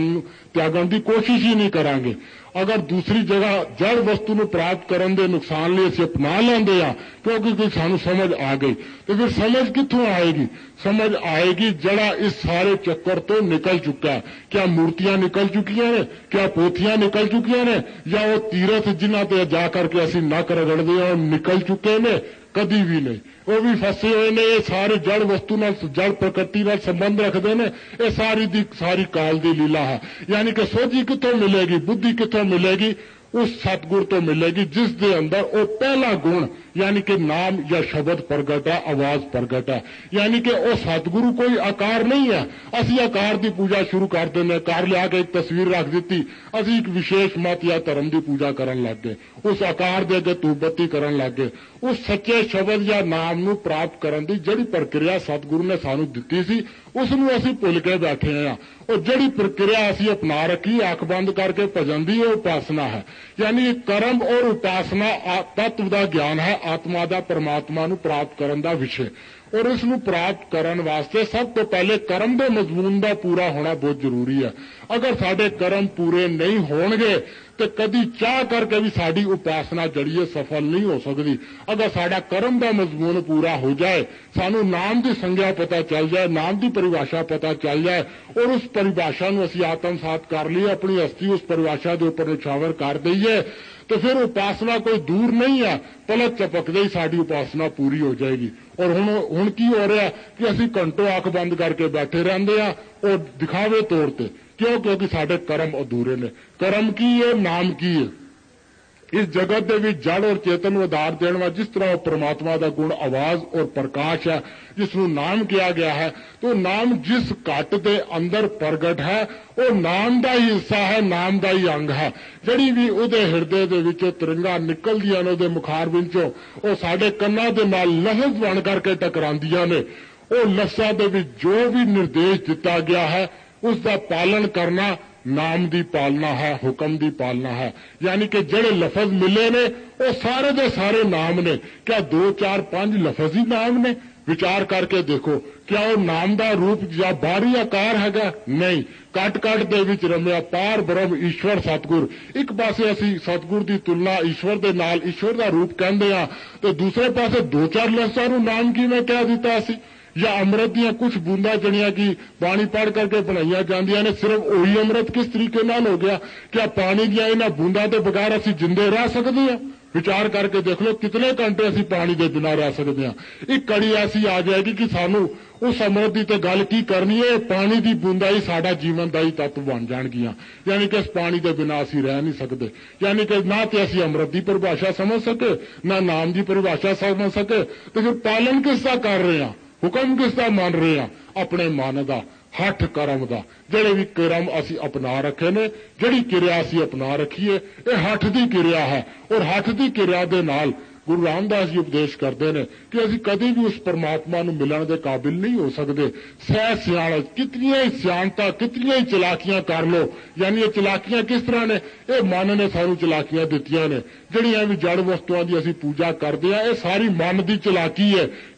त्यागण की कोशिश ही नहीं करांगे। अगर दूसरी जगह जड़ वस्तु नूं प्राप्त करन दे नुकसान लिए असीं अपना लैंदे आ क्योंकि कोई सानू समझ आ गई, तो फिर समझ कित्थों आएगी? समझ आएगी जड़ा इस सारे चक्कर तो निकल चुका है। क्या मूर्तियां निकल चुकियां ने? क्या पोथियां निकल चुकियां ने? या वो तीरथ जिन्हां ते जा करके असीं नक रगड़दे आ निकल चुके ने? कदी भी नहीं। वो भी फसे हुए ने। ये सारे जड़ वस्तु नाल जड़ प्रकृति नाल संबंध रखते हैं। ये सारी दी सारी काल दी लीला है। यानी कि सोझी कितों मिलेगी, बुद्धि कितों मिलेगी? उस सतगुर तो मिलेगी जिस दे अंदर वो पहला गुण यानी कि नाम या शब्द प्रगट है, आवाज प्रगट है। यानी कि वो सतगुरु कोई आकार नहीं है। असी आकार की पूजा शुरू कर देने, कार लिया के एक तस्वीर रख दी, असी एक विशेष मत या धर्म की पूजा करन लग गए, उस आकार दे अगे धूपबत्ती करन लग गए। उस सच्चे शब्द या नाम नूं प्राप्त करन दी जिहड़ी प्रक्रिया सतगुरु ने सानू दित्ती सी उसनूं असीं भुल के बैठे हैं। और जिहड़ी प्रक्रिया असीं अपना रखी अख बंद करके भजन दी उपासना है। यानी कर्म और उपासना तत्व का ज्ञान है, आत्मा का परमात्मा नूं प्राप्त करन दा विषय। और इसनूं प्राप्त करन वास्ते सब तो पहले कर्म के मजमून का पूरा होना बहुत जरूरी है। अगर साडे कर्म पूरे नहीं होणगे तो कदी चाह करके भी साडी उपासना जड़ी है सफल नहीं हो सकती। अगर साडा कर्म का मजमून पूरा हो जाए, सानू नाम की संज्ञा पता चल जाए, नाम की परिभाषा पता चल जाए और उस परिभाषा नूं असीं आत्मसात कर लिए, अपनी हस्ती उस परिभाषा के उपर निछावर कर दईए, तो फिर उपासना कोई दूर नहीं है, पलक चपकते ही साड़ी उपासना पूरी हो जाएगी। और हुण की हो रहा है कि असीं घंटों अख बंद करके बैठे रहंदे आ और दिखावे तौर ते। क्यों? क्योंकि साडे कर्म अधूरे ने। कर्म की है, नाम की है। इस जगत दे विच जड़ और चेतन नूं आधार देण वाला जिस तरह परमात्मा का गुण आवाज और प्रकाश है, जिसनूं नाम किया गया है, तो नाम जिस घट दे अंदर प्रगट है वो नाम का ही हिस्सा है, नाम का ही अंग है। जिहड़ी भी उहदे हिरदे दे विचों तिरंगा निकलदियां ने, उहदे मुखार विचों वो साडे कन्नां दे नाल लफ्ज़ बन करके टकरांदियां ने। वो लफ्ज़ां दे विच जो भी निर्देश दिता गया है उसका पालन करना नाम की पालना है, हुक्म की पालना है। यानी कि जिहड़े लफज मिले ने वो सारे दे सारे नाम ने। क्या 2 4 5 लफज ही नाम ने? विचार करके देखो, क्या वो नाम का रूप या बाहरी आकार हैगा? नहीं। कट कट दे विच रमिया पार ब्रह्म ईश्वर सतगुर। एक पासे असी सतगुर की तुलना ईश्वर दे नाल ईश्वर का रूप कहंदे आ, तो दूसरे पासे 2 4 लफ्ज़ां नूं नाम किवें कह दिता असी? या अमृत दियां कुछ बूंदा जड़ियां की पानी पढ़ करके बनाई जांदियां ने, सिर्फ वही अमृत किस तरीके नाल हो गया? क्या पानी दियां इन्हां बूंदा के बगैर असीं जिंदे रह सकते हैं? विचार करके देख लो कितने घंटे असीं पानी के बिना रह सकते हैं। एक कड़ी ऐसी आ जाएगी कि सानू उस अमृत की तो गल की करनी है, पानी की बूंदा ही साडा जीवन का ही तत्व बन जाणगियां। यानी कि इस पानी के बिना असीं रह नहीं सकते। यानी कि ना तो असीं अमृत की परिभाषा समझ सके, ना नाम की परिभाषा समझ सके, तो फिर पालन किसका कर रहे हैं? हुक्म किसका मान रहे हैं? अपने मन का, हठ कर्म का। जिहड़े भी कर्म असीं अपना रखे ने, जिहड़ी किरिया असीं अपना रखीए, यह हठ की किरिया है। और हठ की किरिया दे नाल गुरु रामदास जी उपदेश करते हैं कि असीं कभी भी उस परमात्मा नूं मिलण दे काबिल नहीं हो सकते। सह सियाण कितनियां ही सियाणता, कितनियां ही चलाकियां कर लो। यानी ये चलाकियां किस तरह ने? ये मन ने सानू चलाकियां दित्तियां ने। जिहड़ियां भी जड़ वस्तुआं दी असीं पूजा करदे आ, ये सारी मन की चलाकी है।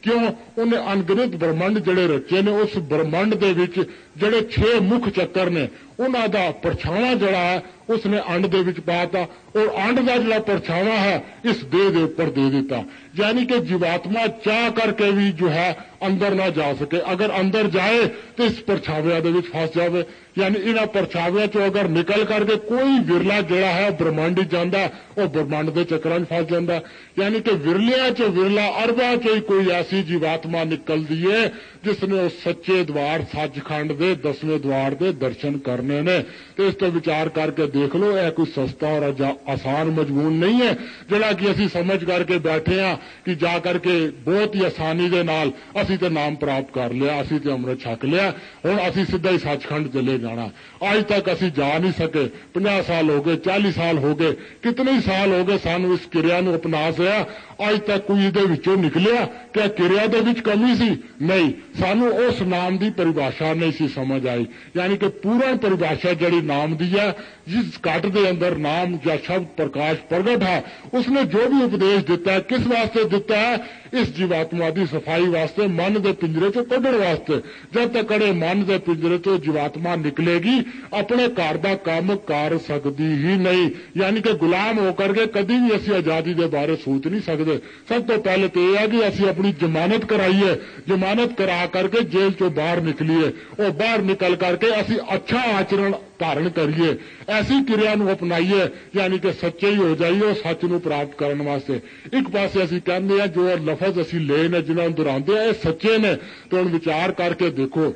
क्यों उन्हें अनगिनत ब्रह्मंड जिहड़े रचे ने उस ब्रह्मंड दे विच जिहड़े 6 मुख चक्कर ने उन्हां दा परछावां जिहड़ा है उसने अंड दे विच पाता और अंड दा जिहड़ा परछावां है इस देह दे ऊपर दे दिता। यानी कि जीवात्मा चाह करके भी जो है अंदर ना जा सके, अगर अंदर जाए तो इस परछावियां दे विच फस जावे। यानी इन्हां परछावियां चों अगर निकल करके कोई विरला जिहड़ा है ब्रह्मंड ही जांदा और ब्रह्मंड दे चक्करां च फस जांदा। यानी कि विरलियां च विरला अरबां च कोई ऐसी जीवात्मा निकलदी है जिसने उस सच्चे द्वार सचखंड दे 10वें द्वार दे दर्शन करने ने। तो इस तो विचार करके देख लो, यह कोई सस्ता और आसान मजमून नहीं है जिहड़ा कि असीं समझ करके बैठे हाँ कि जा करके बहुत ही आसानी दे नाल असीं ते नाम प्राप्त कर लिया, असीं ते अमृत छक लिया, हुण असीं सीधा ही सचखंड चले जाना। आज तक असीं जा नहीं सके, 50 साल हो गए, 40 साल हो गए, कितने ही साल हो गए सानू इस किरिया नूं अपना सया, आज तक कोई इहदे विचों निकलिया? क्या किरिया दे विच कमी सी? नहीं, सानू उस नाम की परिभाषा नहीं सी समझ आई। यानी कि पूर्ण परिभाषा जिहड़ी नाम दी है, जिस घट दे अंदर नाम या शब्द प्रकाश प्रगट है, उसने जो भी उपदेश दिता है किस वास्ते दिता है? इस जीवात्मा की सफाई वास्ते, मन के पिंजरे चो कढ़ण वास्ते। जब तक कड़े मन के पिंजरे चो जीवात्मा निकलेगी अपने घर का काम कर सकती ही नहीं। यानी कि गुलाम होकर के कभी भी असी आजादी के बारे सोच नहीं सकते। सब तो पहले तो यह है कि असी अपनी जमानत कराइए, जमानत करा करके जेल चो बाहर निकलीए और बाहर निकल करके असी अच्छा आचरण धारण करिए, ऐसी क्रिया नूं अपनाइए, यानी कि सच्चे ही हो जाइए और सच नूं प्राप्त करने वास्ते। एक पासे असी कहते हैं जो लफज असी ले ने जिन्होंने दोहराते हैं सच्चे ने, तो हुण विचार करके देखो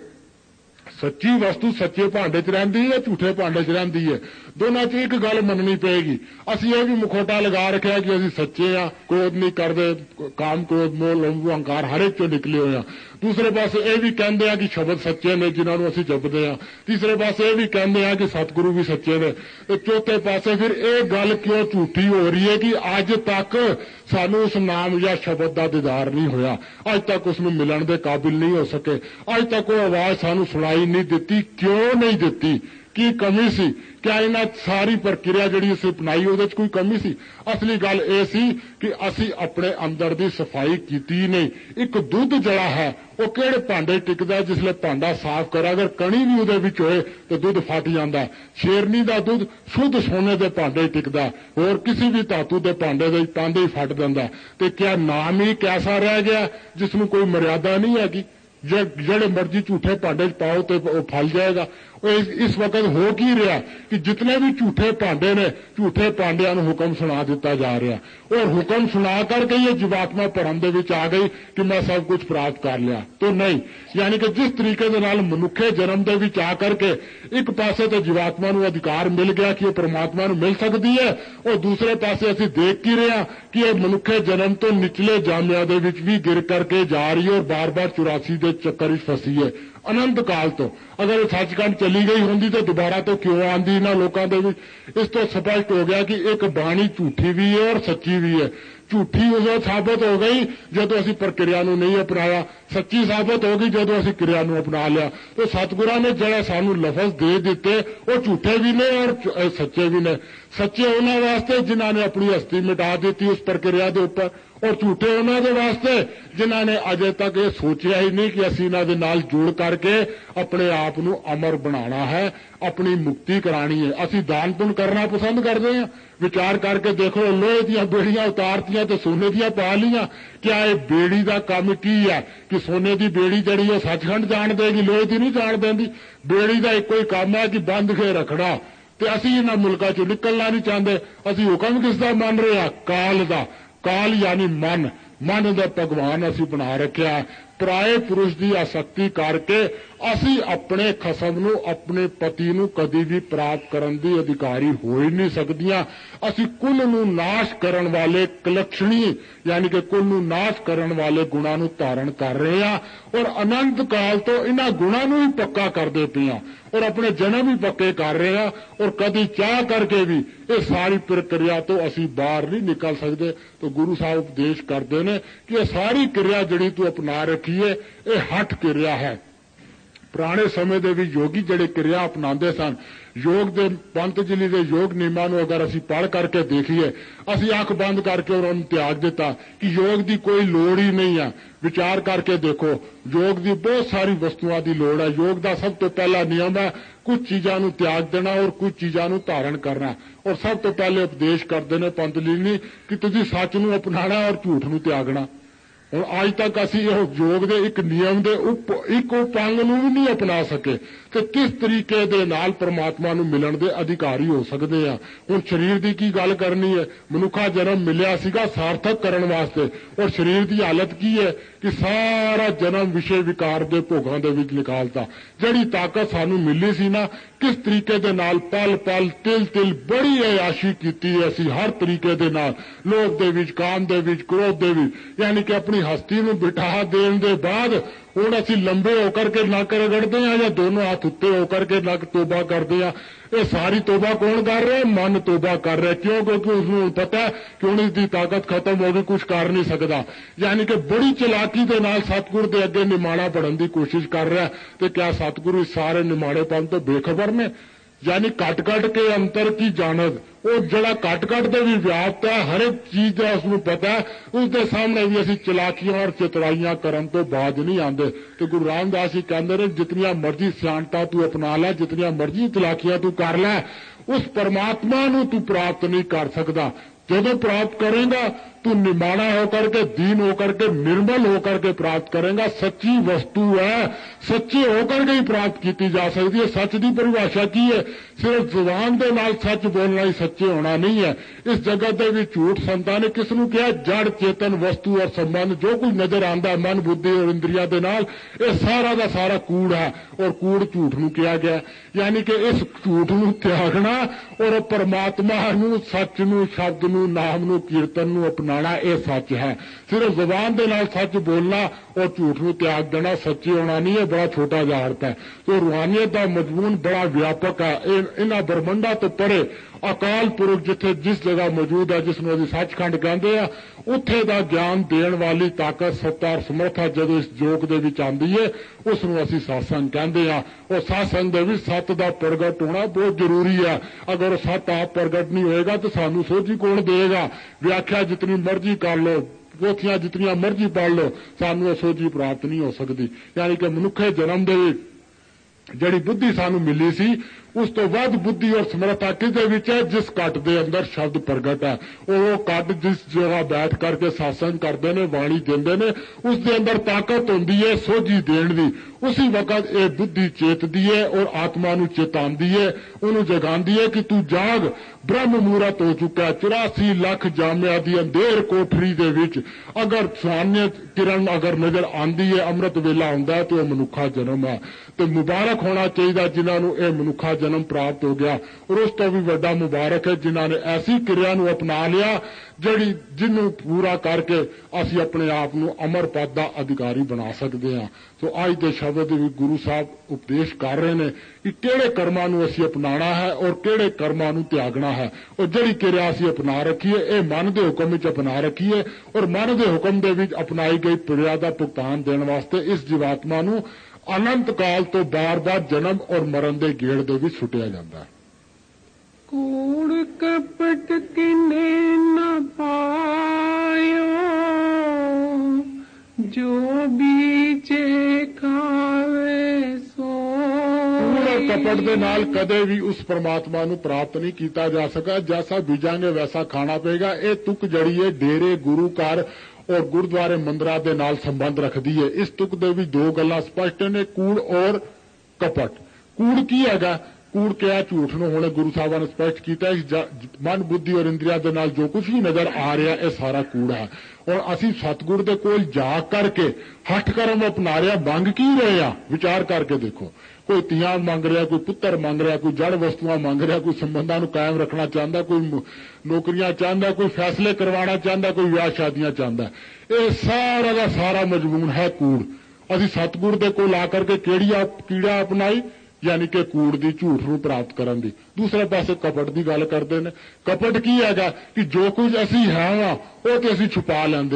सच्ची वस्तु सच्चे भांडे च रहिंदी है, झूठे भांडे च रहिंदी है, दोनों च एक गल मननी पेगी। असी ये भी मुखौटा लगा रखा कि असी सच्चे हाँ, क्रोध नहीं करते, काम क्रोध मोह लोभ अहंकार हर एक चो निकले हुए हैं। दूसरे पासे ये भी कहते हैं कि शब्द सच्चे ने जिन्होंने असी जपते हैं। तीसरे पासे ये भी कहते हैं कि सतगुरु भी सच्चे ने। तो चौथे पासे फिर ये गल क्यों झूठी हो रही है कि अज तक सानू उस नाम या शब्द का दीदार नहीं होया, अज तक उसनूं मिलण दे काबिल नहीं हो सके, अज तक वो आवाज सानू सुनाई नहीं दिती। क्यों नहीं दिती? की कमी सी? क्या इन्हां सारी प्रक्रिया जिहड़ी असीं अपनाई उहदे च कोई कमी सी? असली गल ये सी कि असीं अपने अंदर दी सफाई कीती नहीं। एक दुध जिहड़ा है वो किहड़े भांडे टिकदा? जिसले भांडा साफ करा अगर कणी भी उहदे विच होए तो दुध फट जांदा। शेरनी दा दुध शुद्ध सोने दे भांडे टिकदा, होर किसी भी धातु दे भांडे दे पांदे ही फट जांदा। ते क्या नाम ही कैसा रह गया जिसनूं कोई मर्यादा नहीं हैगी? जेड़े मर्जी झूठे भांडे पाओ तो वह फल जाएगा। इस वक्त हो की रहा कि जितने भी झूठे भांडे ने, झूठे भांडिया नूं हुक्म सुना दिता जा रहा और हुक्म सुना करके ये जीवात्मा भरम दे विच आ गई कि मैं सब कुछ प्राप्त कर लिया। तो नहीं, यानी कि जिस तरीके दे नाल मनुखे जन्म दे विच आ करके एक पासे तो जीवात्मा नूं अधिकार मिल गया कि परमात्मा नूं मिल सकती है, और दूसरे पासे असीं देख की रहे कि यह मनुखे जन्म तो निचले जामिया दे विच भी गिर करके जा रही है और बार बार 84 के चक्कर विच फसी है अनंत काल तो। अगर सचखंड चली गई होंदी तो दोबारा तो क्यों आंदी इन्हां लोकां दे विच? इस तो स्पष्ट हो गया कि एक बाणी झूठी भी है और सच्ची भी है। झूठी उदों साबित हो गई जदों असीं प्रक्रिया नूं नहीं अपनाया, सच्ची साबित हो गई जदों असीं क्रिया नूं अपना लिया। तो सतगुरां ने जिहड़े सानूं लफज दे दिते वो झूठे भी ने और सच्चे भी ने। सच्चे उन्हां वास्ते जिन्हां ने अपनी हस्ती मिटा दी उस प्रक्रिया के उपर, और झूठे उन्हां दे वास्ते जिन्हां ने अजे तक ये सोचिया ही नहीं कि असीं इन्हां दे नाल जुड़ करके अपने आप नूं अमर बनाना है, अपनी मुक्ति करानी है। असीं दान पुण्य करना पसंद करते हैं। विचार करके देखो, लोहे दी बेड़ियां उतारतियां तो सोने दी पा लियां। क्या ये बेड़ी का काम की है कि सोने की बेड़ी जड़ी है सचखंड जान देगी, लोहे की नहीं जान देंदी? बेड़ी का एक ही काम है कि बंद के रखना। तो असीं इन्हां मुल्कां चों निकलना नहीं चाहते। असीं हुक्म किसदा मन रहे हैं? काल दा। काल यानी मन, मन दा भगवान असीं बना रखिया। पराए पुरुष की आसक्ति करके असी अपने खसम नूं, अपने पति नूं कदी भी प्राप्त करन दी अधिकारी हो ही नहीं सकदियां। असी कुल नूं नाश करन वाले कलक्षणी यानी कि कुल नूं नाश करन वाले गुणां नूं धारण कर रहे हैं और अनंत काल तो इन्हां गुणां नूं ही पक्का करदे पए हां और अपने जन्म भी पक्के कर रहे हैं। और कदी चाह करके भी ये सारी प्रक्रिया तो असी बाहर नहीं निकल सकते। तो गुरु साहब उपदेश करते हैं कि यह सारी क्रिया जिहड़ी तू अपना रखिए ये हठ क्रिया है। पुराने समय दे भी योगी जिहड़े क्रिया अपनाते सन, योग के पंतजलि के योग नियमों को अगर असी पढ़ करके देखिए, असी अख बंद करके उन्होंने त्याग दिता कि योग की कोई लोड़ ही नहीं है। विचार करके देखो, योग की बहुत सारी वस्तुओं की लोड़ है। योग का सब तो पहला नियम है कुछ चीज़ों को त्याग देना और कुछ चीज़ों को धारण करना। और सब तो पहले उपदेश करते हैं पंतजलि कि तुझी सच नूं अपनाना और झूठ नूं त्यागना। और आज तक असी योग के एक नियम के एक उपंग नूं भी नहीं अपना सके तो किस तरीके दे नाल परमात्मा नूं मिलण दे अधिकारी हो सकते हैं। हुण शरीर की की गल करनी है, मनुखा जन्म मिलिया सीगा सार्थक करन वास्ते, और शरीर की हालत की है कि सारा जन्म विषय विकार के भोगां दे विच निकालता। जिहड़ी ताकत सानूं मिली सी ना, किस तरीके दे नाल पल पल तिल तिल बड़ी अयाशी कीती है असी हर तरीके दे नाल, लोभ दे विच, काम दे विच, क्रोध दे विच, यानी कि अपनी हस्ती नूं बिठा देण दे बाद हुण असी लंबे होकर के नक रगड़ते हैं या दोनों हाथ उत्ते होकर के नक तोबा करते हैं। ये सारी तोबा कौन कर रहा है? मन तोबा कर रहा है। क्यों? क्योंकि उसनूं पता है कि हुण इसकी ताकत खत्म हो गई, कुछ कर नहीं सकता। यानी कि बड़ी चलाकी दे नाल सतगुर दे अगे निमाणा पढ़न की कोशिश कर रहा है। तो क्या सतगुरु इस सारे निमाणेपन तो बेखबर ने? यानी कट कट के अंतर की जानत, वो जड़ा कट कट दे भी व्याप्त है, हर एक चीज का उसनूं पता है, उसके सामने भी असी चलाकियां और चितराइयां करन तो बाज नहीं आते। तो गुरु रामदास जी कहते हैं जितनियां मर्जी सियाणता तू अपना लै, जितनियां मर्जी चलाकियां तू कर लै, उस परमात्मा नूं तू प्राप्त नहीं कर सकता। जदों प्राप्त करेगा तू निमाणा होकर के, दीन होकर के, निर्मल होकर के प्राप्त करेगा। सच्ची वस्तु है, सच्चे होकर के ही प्राप्त की जा सकती है। सच की परिभाषा की है? सिर्फ जुबान के नाल सच बोलना ही सच्चे होना नहीं है। इस जगत के विच झूठ संतां ने किस नूं कहा? जड़ चेतन वस्तु और संबंध जो कुछ नजर आंदा है मन बुद्धि और इंद्रियां दे नाल, ये सारा का सारा कूड़ है और कूड़ झूठ नूं कहा गया। यानी कि इस झूठ नूं त्यागना और परमात्मा नूं, सच नूं, शब्द नूं, नाम नूं, कीर्तन नूं अपनाना, यह सच है। सिर्फ जुबान दे नाल सच बोलना और झूठ नूं त्याग देना सच्चे होना नहीं है, बड़ा छोटा जिहा अर्थ है। तो रूहानियत का मजमून बड़ा व्यापक है। इन्हां ब्रह्मंडा तो परे अकाल पुरख जिथे जिस जगह मौजूद है, जिसनूं असीं सचखंड कहते हैं, उत्थे दा ज्ञान देण वाली ताकत, सत्ता और समर्था जदों इस जोग दे विच आंदी है, उसनूं असीं सत्संग कहते हैं। और सत्संग दे विच सत दा प्रगट होना बहुत जरूरी है। अगर सत आप प्रगट नहीं होएगा तो सानूं सोझी कौन देगा? व्याख्या जितनी मर्जी कर लो, पोथियां जितनियां मर्जी पढ़ लो, सानूं सोझी प्राप्त नहीं हो सकती। यानी कि मनुखे जन्म दे विच जिहड़ी बुद्धि सानूं मिली सी, उस तो वध बुद्धि और समर्था किसदे विच है? जिस कट दे अंदर शब्द प्रगट है। और वो कट जिस जगह बैठ करके सत्संग करते ने, वाणी देंदे ने, उसके अंदर ताकत होंदी है सोझी देण दी। उसी वक्त ये बुद्धि चेतदी है और आत्मा नूं चेतांदी है, उन्होंने जगांदी है कि तू जाग, ब्रह्म मुहूर्त हो चुका है। 84 लाख जामिया दी अंधेर कोठरी दे विच अगर सुहाने किरण अगर नजर आंदी है, अमृत वेला हुंदा है, तो मनुखा जन्म है। तो मुबारक होना चाहिए जिन्होंने यह मनुखा जन्म प्राप्त हो गया। और उस तो भी बड़ा मुबारक है जिन्होंने ऐसी क्रिया नूं अपना लिया जिन्हों पूरा करके असी अपने आप नूं अमर पद का अधिकारी बना सकते हैं। तो अज के शब्द भी गुरु साहब उपदेश कर रहे हैं कि किहड़े कर्मां नूं असी अपनाना है और किहड़े कर्मां नूं त्यागना है। और जिहड़ी क्रिया असी अपना रखीए ये मन के हुक्म विच अपना रखीए, और मन के हुक्म दे विच अपनाई गई क्रिया का भुगतान देने वास्ते इस जीवात्मा नूं अनंत काल तो बार बार जन्म और मरण के गेड़ दे विच सुटिया जाता है। कूड़ कपट किने न पायो, जो बीजे खावे सो। कूड़ और कपट के नाल कदे भी उस परमात्मा नूं प्राप्त नहीं किया जा सका। जैसा बीजांगे वैसा खाना पेगा। ये तुक जड़ी है डेरे गुरु घर और गुरुद्वारे मंदिरां दे नाल संबंध रखती है। इस तुक दे भी दो गल्लां स्पष्ट ने, कूड़ और कपट। कूड़ की हैगा? कूड़ क्या? झूठ नूं हुणे गुरु साहबां ने स्पष्ट किया, मन बुद्धि और इंद्रिया दे नाल जो कुछ भी नजर आ रहा है सारा कूड़ है। और असी सतगुर दे कोल जा करके हठ कर्म अपना रहे, मंग की रहे हैं? विचार करके देखो। कोई तियां मंग रहा, कोई पुत्र मंग रहा, कोई जड़ वस्तुआं मंग रहा, कोई संबंधां नूं कायम रखना चाहता, कोई नौकरियां चाहता, कोई फैसले करवाना चाहता, कोई विआह शादियां चाहता। ये सारा का सारा मजमून है कूड़। असी सतगुर दे कोल आकर के कीड़ा अपनाई, यानी कि कूड़ दी, झूठ नूं प्राप्त करन दी। दूसरे पासे कपट की गल करते हैं। कपट की हैगा कि जो कुछ असी है वो तो असी छुपा लेंदे आ।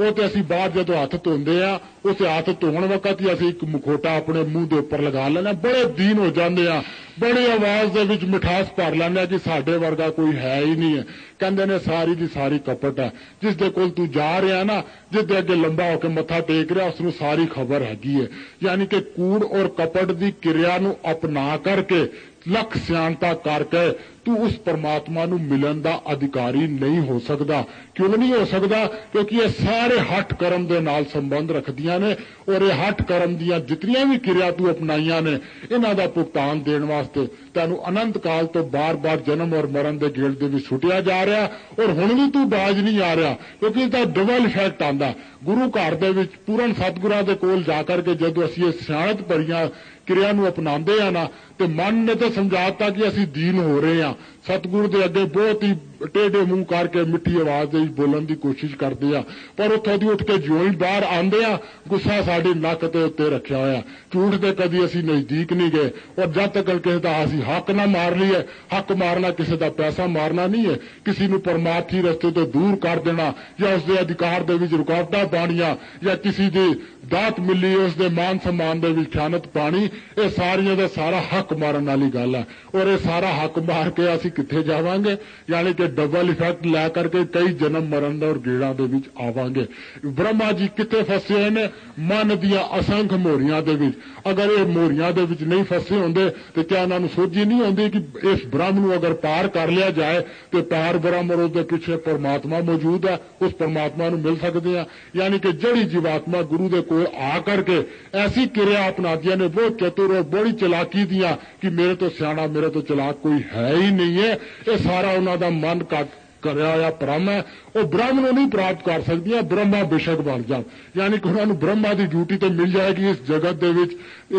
ਉਹ ਤੇ ਅਸੀਂ ਬਾਹਰ ਜਦੋਂ ਹੱਥ ਧੋਂਦੇ ਆ ਉਸ ਹੱਥ ਧੋਣ ਵਕਤ ਹੀ ਅਸੀਂ ਇੱਕ ਮੁਖੋਟਾ ਆਪਣੇ ਮੂੰਹ ਦੇ ਉੱਪਰ ਲਗਾ ਲੈਣਾ, ਬੜੇ ਦੀਨ ਹੋ ਜਾਂਦੇ ਆ, ਬੜੀ ਆਵਾਜ਼ ਦੇ ਵਿੱਚ ਮਿਠਾਸ ਭਰ ਲੈਂਦੇ ਆ ਕਿ ਸਾਡੇ ਵਰਗਾ ਕੋਈ ਹੈ ਹੀ ਨਹੀਂ ਹੈ। ਕਹਿੰਦੇ ਨੇ ਸਾਰੀ ਦੀ ਸਾਰੀ ਕਪਟ ਹੈ। ਜਿਸ ਦੇ ਕੋਲ ਤੂੰ ਜਾ ਰਿਹਾ ਨਾ, ਜਿਸ ਦੇ ਅੱਗੇ ਲੰਬਾ ਹੋ ਕੇ ਮੱਥਾ ਟੇਕ ਰਿਹਾ, ਉਸ ਨੂੰ ਸਾਰੀ ਖਬਰ ਹੈਗੀ ਹੈ। ਯਾਨੀ ਕਿ ਕੂੜ ਔਰ ਕਪਟ ਦੀ ਕਿਰਿਆ ਨੂੰ ਅਪਣਾ ਕਰਕੇ ਲੱਖ ਸਿਆਣਤਾ ਕਰਕੇ ਤੂੰ ਉਸ ਪਰਮਾਤਮਾ ਨੂੰ ਮਿਲਣ ਦਾ ਅਧਿਕਾਰੀ ਨਹੀਂ ਹੋ ਸਕਦਾ। ਕਿਉਂ ਨਹੀਂ ਹੋ ਸਕਦਾ? ਕਿਉਂਕਿ ਇਹ ਸਾਰੇ ਹੱਠ ਕਰਮ ਦੇ ਨਾਲ ਸੰਬੰਧ ਰੱਖਦੀਆਂ ਨੇ, ਔਰ ਇਹ ਹੱਠ ਕਰਮ ਦੀਆਂ ਜਿਤਨੀਆਂ ਵੀ ਕਿਰਿਆ ਤੂੰ ਅਪਣਾਈਆਂ ਨੇ, ਇਹਨਾਂ ਦਾ ਭੁਗਤਾਨ ਦੇਣ ਵਾਸਤੇ ਤੈਨੂੰ ਅਨੰਤ ਕਾਲ ਤੋਂ ਬਾਰ-ਬਾਰ ਜਨਮ ਔਰ ਮਰਨ ਦੇ ਗੇੜ ਦੇ ਵਿੱਚ ਸੁੱਟਿਆ ਜਾ ਰਿਹਾ, ਔਰ ਹੁਣ ਵੀ ਤੂੰ ਬਾਜ ਨਹੀਂ ਆ ਰਿਹਾ, ਕਿਉਂਕਿ ਇਸਦਾ ਡਬਲ ਇਫੈਕਟ ਆਉਂਦਾ। ਗੁਰੂ ਘਰ ਦੇ ਵਿੱਚ ਪੂਰਨ ਸਤਿਗੁਰਾਂ ਦੇ ਕੋਲ ਜਾ ਕਰਕੇ ਜਦੋਂ ਅਸੀਂ ਇਹ ਸਿਆਣਤ ਭਰੀਆਂ ਕਿਰਿਆ ਨੂੰ ਅਪਣਾਉਂਦੇ ਆ ਨਾ, ਤੇ ਮਨ ਨੇ ਤਾਂ ਸਮਝਾਤਾ ਕਿ ਅਸੀਂ ਦੀਨ ਹੋ ਰਹੇ ਹਾਂ। ਸਤਿਗੁਰੂ ਦੇ ਅੱਗੇ ਬਹੁਤ ਹੀ ਟੇਢੇ ਮੂੰਹ ਕਰਕੇ ਮਿੱਠੀ ਆਵਾਜ਼ ਦੇ ਵਿੱਚ ਬੋਲਣ ਦੀ ਕੋਸ਼ਿਸ਼ ਕਰਦੇ ਆ, ਪਰ ਉੱਥੋਂ ਦੀ ਉੱਠ ਕੇ ਜਿਉਂ ਹੀ ਬਾਹਰ ਆਉਂਦੇ ਆ, ਗੁੱਸਾ ਸਾਡੀ ਨੱਕ ਦੇ ਉੱਤੇ ਰੱਖਿਆ ਹੋਇਆ। ਝੂਠ ਦੇ ਕਦੀ ਅਸੀਂ ਨਜ਼ਦੀਕ ਨਹੀਂ ਗਏ, ਔਰ ਜਦ ਤੱਕ ਕਿਸੇ ਦਾ ਅਸੀਂ ਹੱਕ ਨਾ ਮਾਰ ਲਈਏ, ਹੱਕ ਮਾਰਨਾ ਕਿਸੇ ਦਾ ਪੈਸਾ ਮਾਰਨਾ ਨਹੀਂ ਹੈ, ਕਿਸੇ ਨੂੰ ਪਰਮਾਰਥੀ ਰਸਤੇ ਤੋਂ ਦੂਰ ਕਰ ਦੇਣਾ ਜਾਂ ਉਸ ਦੇ ਅਧਿਕਾਰ ਦੇ ਵਿੱਚ ਰੁਕਾਵਟਾਂ ਪਾਉਣੀਆਂ ਜਾਂ ਕਿਸੇ ਦੀ ਦਾਤ ਮਿਲੀ ਉਸ ਦੇ ਮਾਨ ਸਨਮਾਨ ਦੇ ਵਿੱਚ ਖਿਆਨਤ ਪਾਣੀ, ਇਹ ਸਾਰੀਆਂ ਦਾ ਸਾਰਾ ਹੱਕ ਮਾਰਨ ਵਾਲੀ ਗੱਲ ਹੈ। ਔਰ ਇਹ ਸਾਰਾ ਹੱਕ ਮਾਰ ਕੇ ਅਸੀਂ ਕਿੱਥੇ ਜਾਵਾਂਗੇ? ਯਾਨੀ ਕਿ ਡਬਲ ਇਫੈਕਟ ਲੈ ਕਰਕੇ ਕਈ ਜਨਮ ਮਰਨ ਦੇ ਔਰ ਗੇੜਾਂ ਦੇ ਵਿੱਚ ਆਵਾਂਗੇ। ਬ੍ਰਹਮਾ ਜੀ ਕਿੱਥੇ ਫਸੇ ਹੋਏ ਨੇ? ਮਨ ਦੀਆਂ ਅਸੰਖ ਮੋਰੀਆਂ ਦੇ ਵਿੱਚ। ਅਗਰ ਇਹ ਮੋਰੀਆਂ ਦੇ ਵਿੱਚ ਨਹੀਂ ਫਸੇ ਹੁੰਦੇ ਤੇ ਕਿਆ ਉਹਨਾਂ ਨੂੰ ਸੋਝੀ ਨਹੀਂ ਹੁੰਦੀ ਕਿ ਇਸ ਬ੍ਰਹਮ ਨੂੰ ਅਗਰ ਪਾਰ ਕਰ ਲਿਆ ਜਾਏ ਤੇ ਪਾਰ ਬ੍ਰਹਮ ਔਰ ਉਹਦੇ ਪਿੱਛੇ ਪਰਮਾਤਮਾ ਮੌਜੂਦ ਹੈ, ਉਸ ਪਰਮਾਤਮਾ ਨੂੰ ਮਿਲ ਸਕਦੇ ਆ। ਯਾਨੀ ਕਿ ਜਿਹੜੀ ਜੀਵਾਤਮਾ ਗੁਰੂ ਦੇ ਕੋਲ ਆ ਕਰਕੇ ਐਸੀ ਕਿਰਿਆ ਅਪਣਾਦੀਆਂ ਨੇ ਬਹੁਤ ਚਤੁਰ ਔਰ ਬੜੀ ਚਲਾਕੀ ਦੀਆਂ ਕਿ ਮੇਰੇ ਤੋਂ ਸਿਆਣਾ, ਮੇਰੇ ਤੋਂ ਚਲਾਕ ਕੋਈ ਹੈ ਹੀ ਨਹੀਂ ਹੈ, ਇਹ ਸਾਰਾ ਉਹਨਾਂ ਦਾ ਮਨ ਕਰਿਆ ਹੋਇਆ ਭ੍ਰਮ ਹੈ। ਉਹ ਬ੍ਰਹਮ ਨੂੰ ਨਹੀਂ ਪ੍ਰਾਪਤ ਕਰ ਸਕਦੀਆਂ, ਬ੍ਰਹਮਾ ਬੇਸ਼ੱਕ ਬਣ ਜਾਣ। ਯਾਨੀ ਕਿ ਉਹਨਾਂ ਨੂੰ ਬ੍ਰਹਮਾ ਦੀ ਡਿਊਟੀ ਤੇ ਮਿਲ ਜਾਏਗੀ ਇਸ ਜਗਤ ਦੇ ਵਿੱਚ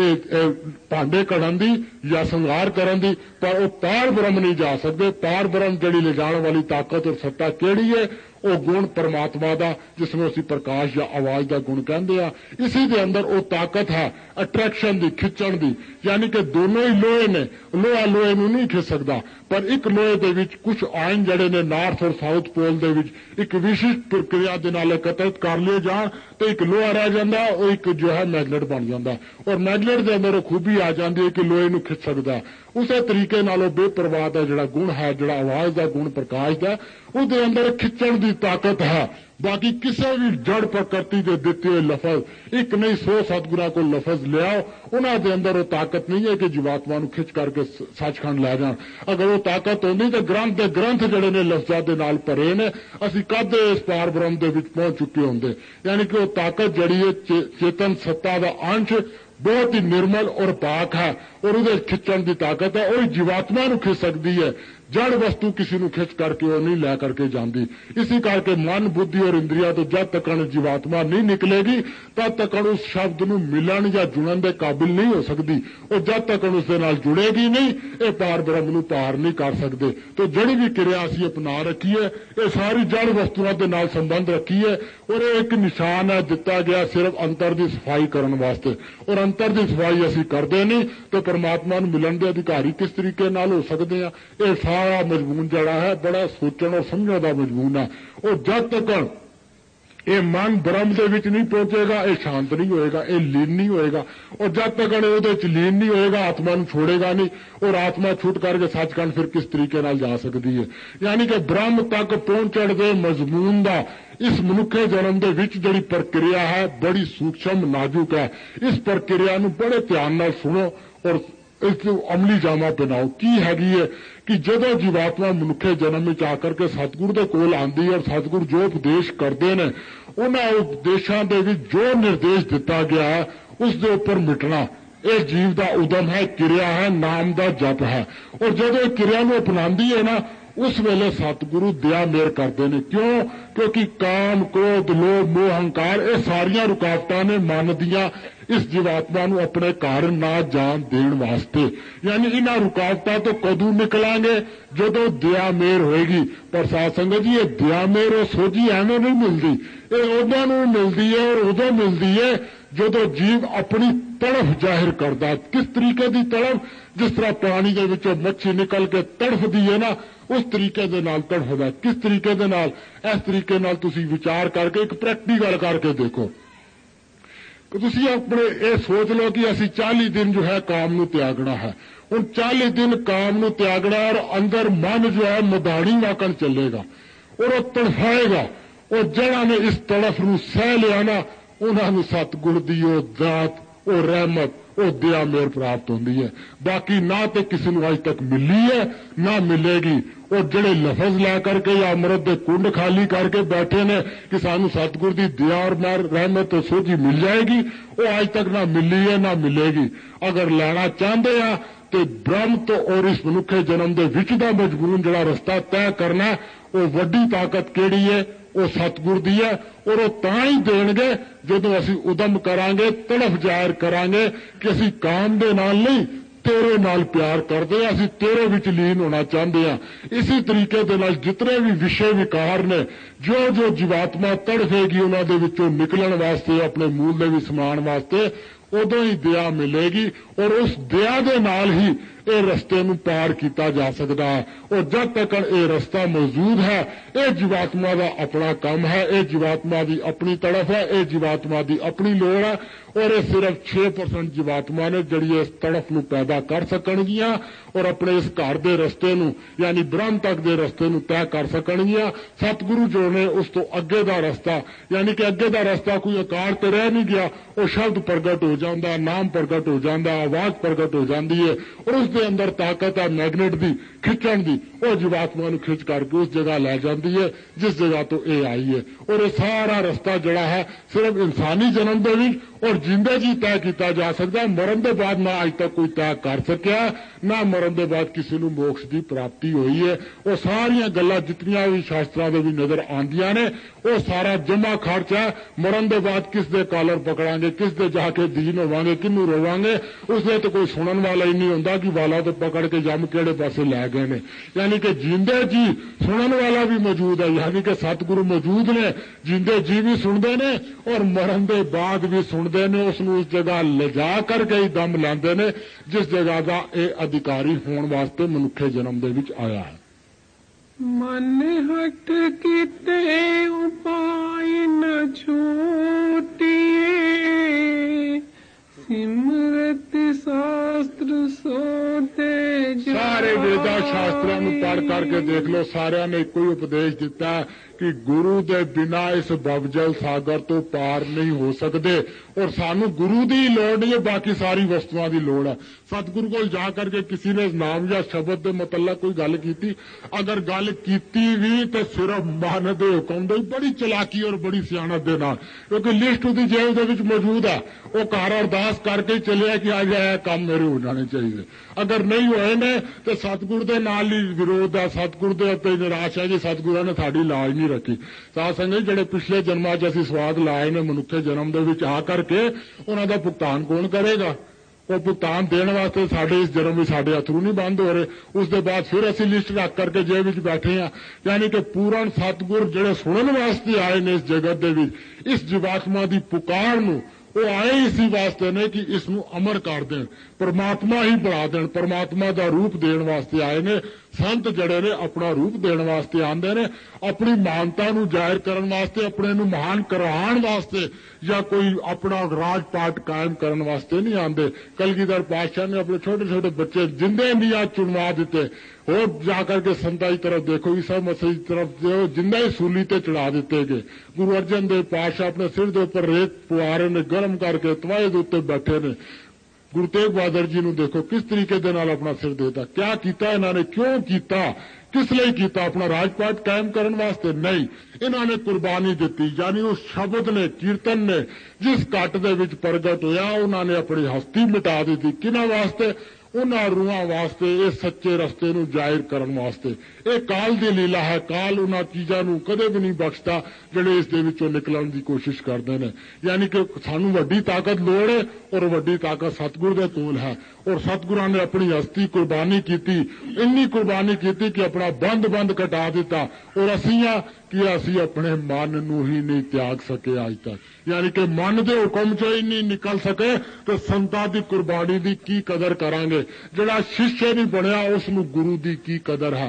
ਭਾਂਡੇ ਕਢਣ ਦੀ ਜਾਂ ਸੰਘਾਰ ਕਰਨ ਦੀ, ਪਰ ਉਹ ਪਾਰ ਬ੍ਰਹਮ ਨਹੀਂ ਜਾ ਸਕਦੇ। ਪਾਰ ਬ੍ਰਹਮ ਜਿਹੜੀ ਲਿਜਾਣ ਵਾਲੀ ਤਾਕਤ ਔਰ ਸੱਤਾ ਕਿਹੜੀ ਹੈ? ਉਹ ਗੁਣ ਪਰਮਾਤਮਾ ਦਾ, ਜਿਸ ਨੂੰ ਅਸੀਂ ਪ੍ਰਕਾਸ਼ ਜਾਂ ਆਵਾਜ਼ ਦਾ ਗੁਣ ਕਹਿੰਦੇ ਆ। ਇਸੇ ਦੇ ਅੰਦਰ ਉਹ ਤਾਕਤ ਹੈ ਅਟਰੈਕਸ਼ਨ ਦੀ, ਖਿੱਚਣ ਦੀ। ਯਾਨੀ ਕਿ ਦੋਨੋਂ ਹੀ ਲੋਹੇ ਨੇ, ਲੋਹਾ ਲੋਹੇ ਨੂੰ ਨਹੀਂ ਖਿੱਚ ਸਕਦਾ, ਪਰ ਇੱਕ ਲੋਹੇ ਦੇ ਵਿੱਚ ਕੁਝ ਆਇਨ ਜਿਹੜੇ ਨੇ ਨਾਰਥ ਔਰ ਸਾਊਥ ਪੋਲ ਦੇ ਵਿੱਚ ਇੱਕ ਵਿਸ਼ਿਸ਼ਟ ਪ੍ਰਕਿਰਿਆ ਦੇ ਨਾਲ ਇਕੱਤਰਿਤ ਕਰ ਲਏ ਜਾਣ ਤੇ ਇੱਕ ਲੋਹਾ ਰਹਿ ਜਾਂਦਾ, ਉਹ ਇੱਕ ਜੋ ਹੈ ਮੈਗਨੇਟ ਬਣ ਜਾਂਦਾ, ਔਰ ਮੈਗਨੇਟ ਦੇ ਅੰਦਰ ਉਹ ਖੂਬੀ ਆ ਜਾਂਦੀ ਹੈ ਕਿ ਲੋਹੇ ਨੂੰ ਖਿੱਚ ਸਕਦਾ। ਉਸੇ ਤਰੀਕੇ ਨਾਲ ਉਹ ਬੇਪਰਵਾਹ ਦਾ ਜਿਹੜਾ ਗੁਣ ਹੈ, ਜਿਹੜਾ ਆਵਾਜ਼ ਦਾ ਗੁਣ ਪ੍ਰਕਾਸ਼ ਦਾ, ਉਹਦੇ ਅੰਦਰ ਖਿੱਚਣ ਦੀ ਤਾਕਤ ਹੈ। ਬਾਕੀ ਕਿਸੇ ਵੀ ਜੜ ਪ੍ਰਕਿਰਤੀ ਦੇ ਦਿੱਤੇ ਹੋਏ ਲਫ਼ਜ਼, ਇੱਕ ਨਹੀਂ 100 ਸਤਿਗੁਰਾਂ ਕੋਲ ਲਫ਼ਜ਼ ਲਿਆਓ, ਉਹਨਾਂ ਦੇ ਅੰਦਰ ਉਹ ਤਾਕਤ ਨਹੀਂ ਹੈ ਕਿ ਜੀਵਾਤਮਾ ਨੂੰ ਖਿੱਚ ਕਰਕੇ ਸੱਚਖੰਡ ਲੈ ਜਾਣ। ਅਗਰ ਉਹ ਤਾਕਤ ਹੁੰਦੀ ਤਾਂ ਗ੍ਰੰਥ ਦੇ ਗ੍ਰੰਥ ਜਿਹੜੇ ਨੇ ਲਫ਼ਜ਼ਾਂ ਦੇ ਨਾਲ ਭਰੇ ਨੇ, ਅਸੀਂ ਕਦੇ ਇਸ ਪਾਰ ਬ੍ਰਹਮ ਦੇ ਵਿੱਚ ਪਹੁੰਚ ਚੁੱਕੇ ਹੁੰਦੇ। ਯਾਨੀ ਕਿ ਉਹ ਤਾਕਤ ਜਿਹੜੀ ਹੈ ਚੇਤਨ ਸੱਤਾ ਦਾ ਅੰਸ਼ ਬਹੁਤ ਹੀ ਨਿਰਮਲ ਔਰ ਪਾਕ ਹੈ, ਔਰ ਉਹਦੇ ਖਿੱਚਣ ਦੀ ਤਾਕਤ ਹੈ, ਉਹ ਜੀਵਾਤਮਾ ਨੂੰ ਖਿੱਚ ਸਕਦੀ ਹੈ। ਜੜ ਵਸਤੂ ਕਿਸੇ ਨੂੰ ਖਿੱਚ ਕਰਕੇ ਉਹ ਨਹੀਂ ਲੈ ਕਰਕੇ ਜਾਂਦੀ। ਇਸੇ ਕਰਕੇ ਮਨ, ਬੁੱਧੀ ਔਰ ਇੰਦਰੀਆਂ ਤੋਂ ਜਦ ਤੱਕ ਜੀਵਾਤਮਾ ਨਹੀਂ ਨਿਕਲੇਗੀ ਤਦ ਤੱਕ ਉਸ ਸ਼ਬਦ ਨੂੰ ਮਿਲਣ ਜਾਂ ਜੁੜਨ ਦੇ ਕਾਬਿਲ ਨਹੀਂ ਹੋ ਸਕਦੀ। ਉਹ ਜਦ ਤੱਕ ਉਸ ਦੇ ਨਾਲ ਜੁੜੇਗੀ ਨਹੀਂ, ਇਹ ਪਾਰ ਬ੍ਰਹਮ ਨੂੰ ਪਾਰ ਨਹੀਂ ਕਰ ਸਕਦੇ। ਤੇ ਜਿਹੜੀ ਵੀ ਕਿਰਿਆ ਅਸੀਂ ਅਪਣਾ ਰੱਖੀ ਹੈ, ਇਹ ਸਾਰੀ ਜੜ ਵਸਤੂਆਂ ਦੇ ਨਾਲ ਸੰਬੰਧ ਰੱਖੀ ਹੈ, ਔਰ ਇਹ ਇੱਕ ਨਿਸ਼ਾਨ ਹੈ ਦਿੱਤਾ ਗਿਆ ਸਿਰਫ ਅੰਤਰ ਦੀ ਸਫਾਈ ਕਰਨ ਵਾਸਤੇ। ਔਰ ਅੰਤਰ ਦੀ ਸਫਾਈ ਅਸੀਂ ਕਰਦੇ ਨਹੀਂ ਤੇ ਪਰਮਾਤਮਾ ਨੂੰ ਮਿਲਣ ਦੇ ਅਧਿਕਾਰੀ ਕਿਸ ਤਰੀਕੇ ਨਾਲ ਹੋ ਸਕਦੇ ਆ? ਇਹ ਸਾਰਾ ਮਜ਼ਮੂਨ ਜਿਹੜਾ ਹੈ ਬੜਾ ਸੋਚਣ ਔਰ ਸਮਝਣ ਦਾ ਮਜ਼ਮੂਨ ਹੈ। ਉਹ ਜਦ ਤੱਕ ਇਹ ਮਨ ਬ੍ਰਹਮ ਦੇ ਵਿੱਚ ਨਹੀਂ ਪਹੁੰਚੇਗਾ, ਇਹ ਸ਼ਾਂਤ ਨਹੀਂ ਹੋਏਗਾ, ਇਹ ਲੀਨ ਨਹੀਂ ਹੋਏਗਾ। ਔਰ ਜਦ ਤੱਕ ਉਹਦੇ ਚ ਲੀਨ ਨਹੀਂ ਹੋਏਗਾ, ਆਤਮਾ ਨੂੰ ਛੋੜੇਗਾ ਨਹੀਂ, ਔਰ ਆਤਮਾ ਛੁੱਟ ਕਰਕੇ ਸੱਚਖੰਡ ਫਿਰ ਕਿਸ ਤਰੀਕੇ ਨਾਲ ਜਾ ਸਕਦੀ ਹੈ? ਯਾਨੀ ਕਿ ਬ੍ਰਹਮ ਤੱਕ ਪਹੁੰਚਣ ਦੇ ਮਜ਼ਮੂਨ ਦਾ ਇਸ ਮਨੁੱਖੇ ਜਨਮ ਦੇ ਵਿੱਚ ਜਿਹੜੀ ਪ੍ਰਕਿਰਿਆ ਹੈ ਬੜੀ ਸੂਖਸ਼ਮ ਨਾਜ਼ੁਕ ਹੈ। ਇਸ ਪ੍ਰਕਿਰਿਆ ਨੂੰ ਬੜੇ ਧਿਆਨ ਨਾਲ ਸੁਣੋ ਔਰ ਇਸ ਨੂੰ ਅਮਲੀ ਜਾਮਾ ਪਹਿਨਾਓ। ਕੀ ਹੈਗੀ ਹੈ ਕਿ ਜਦੋਂ ਜੀਵਾਤਮਾ ਮਨੁੱਖੇ ਜਨਮ ਵਿੱਚ ਆ ਕਰਕੇ ਸਤਿਗੁਰੂ ਦੇ ਕੋਲ ਆਉਂਦੀ ਹੈ, ਸਤਿਗੁਰੂ ਜੋ ਉਪਦੇਸ਼ ਕਰਦੇ ਨੇ, ਉਹਨਾਂ ਉਪਦੇਸ਼ਾਂ ਦੇ ਵਿੱਚ ਜੋ ਨਿਰਦੇਸ਼ ਦਿੱਤਾ ਗਿਆ ਉਸ ਦੇ ਉੱਪਰ ਮਿਟਣਾ, ਇਹ ਜੀਵ ਦਾ ਉਦਮ ਹੈ, ਕਿਰਿਆ ਹੈ, ਨਾਮ ਦਾ ਜਪ ਹੈ। ਔਰ ਜਦੋਂ ਇਹ ਕਿਰਿਆ ਨੂੰ ਅਪਣਾਉਂਦੀ ਹੈ ਨਾ, ਉਸ ਵੇਲੇ ਸਤਿਗੁਰੂ ਦਇਆ ਮਿਹਰ ਕਰਦੇ ਨੇ। ਕਿਉਂ? ਕਿਉਂਕਿ ਕਾਮ, ਕ੍ਰੋਧ, ਲੋਭ, ਮੋਹ, ਹੰਕਾਰ, ਇਹ ਸਾਰੀਆਂ ਰੁਕਾਵਟਾਂ ਨੇ ਮਨ ਦੀਆਂ ਇਸ ਜੀਵਾਤਮਾ ਨੂੰ ਆਪਣੇ ਘਰ ਨਾ ਜਾਣ ਦੇਣ ਵਾਸਤੇ। ਯਾਨੀ ਇਹਨਾਂ ਰੁਕਾਵਟਾਂ ਤੋਂ ਕਦੋਂ ਨਿਕਲਾਂਗੇ? ਜਦੋਂ ਦਇਆ ਮਿਹਰ ਹੋਏਗੀ। ਪਰ ਸਾਧ ਸੰਗਤ ਜੀ, ਇਹ ਦਇਆ ਮਿਹਰ ਉਹ ਸੋਝੀ ਐਵੇਂ ਨਹੀਂ ਮਿਲਦੀ, ਇਹ ਉਦੋਂ ਨੂੰ ਮਿਲਦੀ ਹੈ ਔਰ ਉਦੋਂ ਮਿਲਦੀ ਹੈ ਜਦੋਂ ਜੀਵ ਆਪਣੀ ਤੜਫ ਜ਼ਾਹਿਰ ਕਰਦਾ। ਕਿਸ ਤਰੀਕੇ ਦੀ ਤੜਫ? ਜਿਸ ਤਰ੍ਹਾਂ ਪਾਣੀ ਦੇ ਵਿੱਚੋਂ ਮੱਛੀ ਨਿਕਲ ਕੇ ਤੜਫਦੀ ਹੈ ਨਾ, उस तरीके दे नाल तड़फदा। किस तरीके दे नाल? इस तरीके नाल तुसीं विचार करके एक प्रैक्टिकल करके देखो कि तुसीं अपने ये सोच लो कि असीं 40 दिन जो है काम नूं त्यागना है। उन 40 दिन काम नूं त्यागना और अंदर मन जो है मदानी वाकन चलेगा और वो तड़फाएगा। और जिन्हां ने इस तड़फ नूं सह लिया ना, उन्हां नूं सतगुर दी ओ दात, ओ रहमत, ओ दया मेर प्राप्त होंदी है। बाकी ना तो किसी नूं अज तक मिली है ना मिलेगी। और जिहड़े लफज लै करके या अमृत दे कुंड खाली करके बैठे ने कि सानू सतगुर दी दया और मेर रहमत तो सोझी मिल जाएगी, वो अज तक ना मिली है ना मिलेगी। अगर लैना चाहते हैं तो ब्रह्म तो और इस मनुखे जन्म दे विच दा मजबून जिहड़ा रस्ता तय करना, वो वड्डी ताकत किहड़ी है? वो सतगुर दी है। और वो तां ही देणगे जदों असीं उदम करांगे, तड़फ जाहिर करांगे कि असीं काम दे नाल नहीं तेरे नाल प्यार करदे, असीं तेरे विच लीन होना चाहते हैं। इसी तरीके दे नाल जितने भी विषय विकार ने, जो जो जीवात्मा तड़फेगी उन्हां दे विचों निकलण वास्ते, अपने मूल दे विच समाण वास्ते उदों ही दया मिलेगी। और उस दया दे नाल ही ये रस्ते नूं पार किया जा सकता है। और जब तक ये रस्ता मौजूद है, ये जीवात्मा का अपना काम है, ये जीवात्मा की अपनी तड़फ है, ये जीवात्मा की अपनी लोड़ है। और ये सिर्फ 6% जीवात्मा ने जिहड़ी इस तड़फ नूं पैदा कर सकणगियां और अपने इस घर दे रस्ते नूं यानी ब्रह्म तक दे रस्ते नूं तय कर सकणगियां। सतगुरु जो ने उस तो अगे दा रस्ता यानी कि अगे दा रस्ता कोई आकार ते रह नहीं गया, वो शब्द प्रगट हो जाता, नाम प्रगट हो जाता, आवाज प्रगट हो जाती है। और उस दे अंदर ताकत है मैगनेट दी खिंचण दी, वो जीवात्मा नूं खिंच करके उस जगह लै जाती है जिस जगह तो ये आई है। और ये सारा रस्ता जड़ा है सिर्फ इंसानी जन्म दे विच और जिंदे जी तय किया जा सकता। मरण के बाद ना अज तक कोई तय कर सकिया, ना मरण के बाद किसी नूं मोक्ष की प्राप्ति हुई है। वो सारिया गल्लां जितनियां भी शास्त्रां दे विच नजर आंदियां ने, वो सारा जमा खर्च है। मरण के बाद किस दे कॉलर पकड़ांगे, किस दे जाके दीन होवांगे, किनू रोवांगे, उसदे तो कोई सुनन वाला ही नहीं होंदा कि वाला तो पकड़ के जम केड़े पासे लै गए ने। यानी कि जिंदे जी सुनन वाला भी मौजूद है, यानी कि सतगुरु मौजूद ने, जिंदे जी भी सुनते ने और मरण के बाद भी सुनते ने। उसनूं उस जगह लिजा करके ही दम लांदे ने जिस जगह का ये अधिकारी होने वास्ते मनुखे जन्म दे विच आया है। मन हट कीते उपाय न छूटिए, सिमरत शास्त्र सोते सारे वेदा शास्त्रों में पढ़ करके देख लो, सारिया ने एक ही उपदेश दिता है कि गुरु दे बिना इस बवजल सागर तो पार नहीं हो सकते। और सानू गुरु की लोड़ नहीं है, बाकी सारी वस्तुओं की लोड़ है। सतगुरु को जा करके किसी ने नाम या शब्द के मतलब कोई गल की, अगर गल की भी तो सिर्फ मन के हुक्म दे, बड़ी चलाकी और बड़ी सियाणत दे नाल, क्योंकि लिस्ट उसकी जेब दे विच मौजूद है। वो घर अरदास करके चलिया कि आज यह काम मेरे हो जाने चाहिए। अगर नहीं होए ने तो सतगुरु दे नाल ही विरोध है, सतगुरु दे उत्ते निराश है जी सतगुरु ने साडी लाज नहीं रखी। साध संगत जिहड़े पिछले जन्मां च असीं स्वाद लाए ने मनुखे जन्म दे विच आ करके, उन्हां दा भुगतान कौन करेगा? वो भुगतान देने वास्ते साडे इस जन्म में साडे अथरू नहीं बंद हो रहे। उस दे बाद फिर असीं लिस्ट रख करके जेब विच बैठे हैं। यानी कि पूर्ण सतगुर जिहड़े सुनन वास्ते आए ने इस जगत दे विच, इस जीवात्मा दी पुकार नूं वो आए इसी वास्ते ने कि इसनूं अमर कर देण, परमात्मा ही बना देण, परमात्मा का रूप देण वास्ते आए ने। संत जड़े ने अपना रूप देण वास्ते आंदे ने, अपनी महानता नूं जाहिर करन वास्ते, अपने नूं महान कराउण वास्ते या कोई अपना राजपाट कायम करन वास्ते नहीं आंदे। कलगीधर पातशाह ने अपने छोटे छोटे बच्चे जिंदे निया चुनवा दिते। और जाकर के संता की तरफ देखो, ईसा मसीह की तरफ जो जिंदा ही सूली ते चढ़ा दिते गए। गुरु अर्जन देव पातशाह अपने सिर के उपर रेत पुआरे ने गर्म करके तवाए के उत्ते बैठे ने। गुरु तेग बहादुर जी नूं देखो किस तरीके दे नाल अपना सिर देता। क्या कीता इन्होंने, क्यों कीता, किस लिए कीता? अपना राजपाट कायम करने वास्ते नहीं, इन्होंने कुर्बानी दी। यानी उस शब्द ने, कीर्तन ने जिस घट दे विच प्रगट होया, उन्होंने अपनी हस्ती मिटा दी थी। किन्हां वास्ते? उन्हां रूहां वास्ते, इस सच्चे रस्ते नूं जाहिर करन वास्ते। ये काल दी लीला है। काल उन्हां चीज़ां नूं कदे भी नहीं बख्शदा जिहड़े इस दे विचों निकलण दी कोशिश करदे ने। यानी कि सानूं वड्डी ताकत लोड़ है और वड्डी ताकत सतगुर दे कोल है। और सतगुरां ने अपनी हस्ती कुर्बानी की, इन्नी कुर्बानी की कि अपना बंद बंद कटा दिता। और असीं कि असीं अपने मन नूं ही नहीं त्याग सके अज तक। यानी कि मन दे हुक्म चों ही नहीं निकल सके तो संतां दी कुर्बानी दी की कदर करांगे? जिहड़ा शिष्य नहीं बनया उसनूं गुरु दी की कदर है?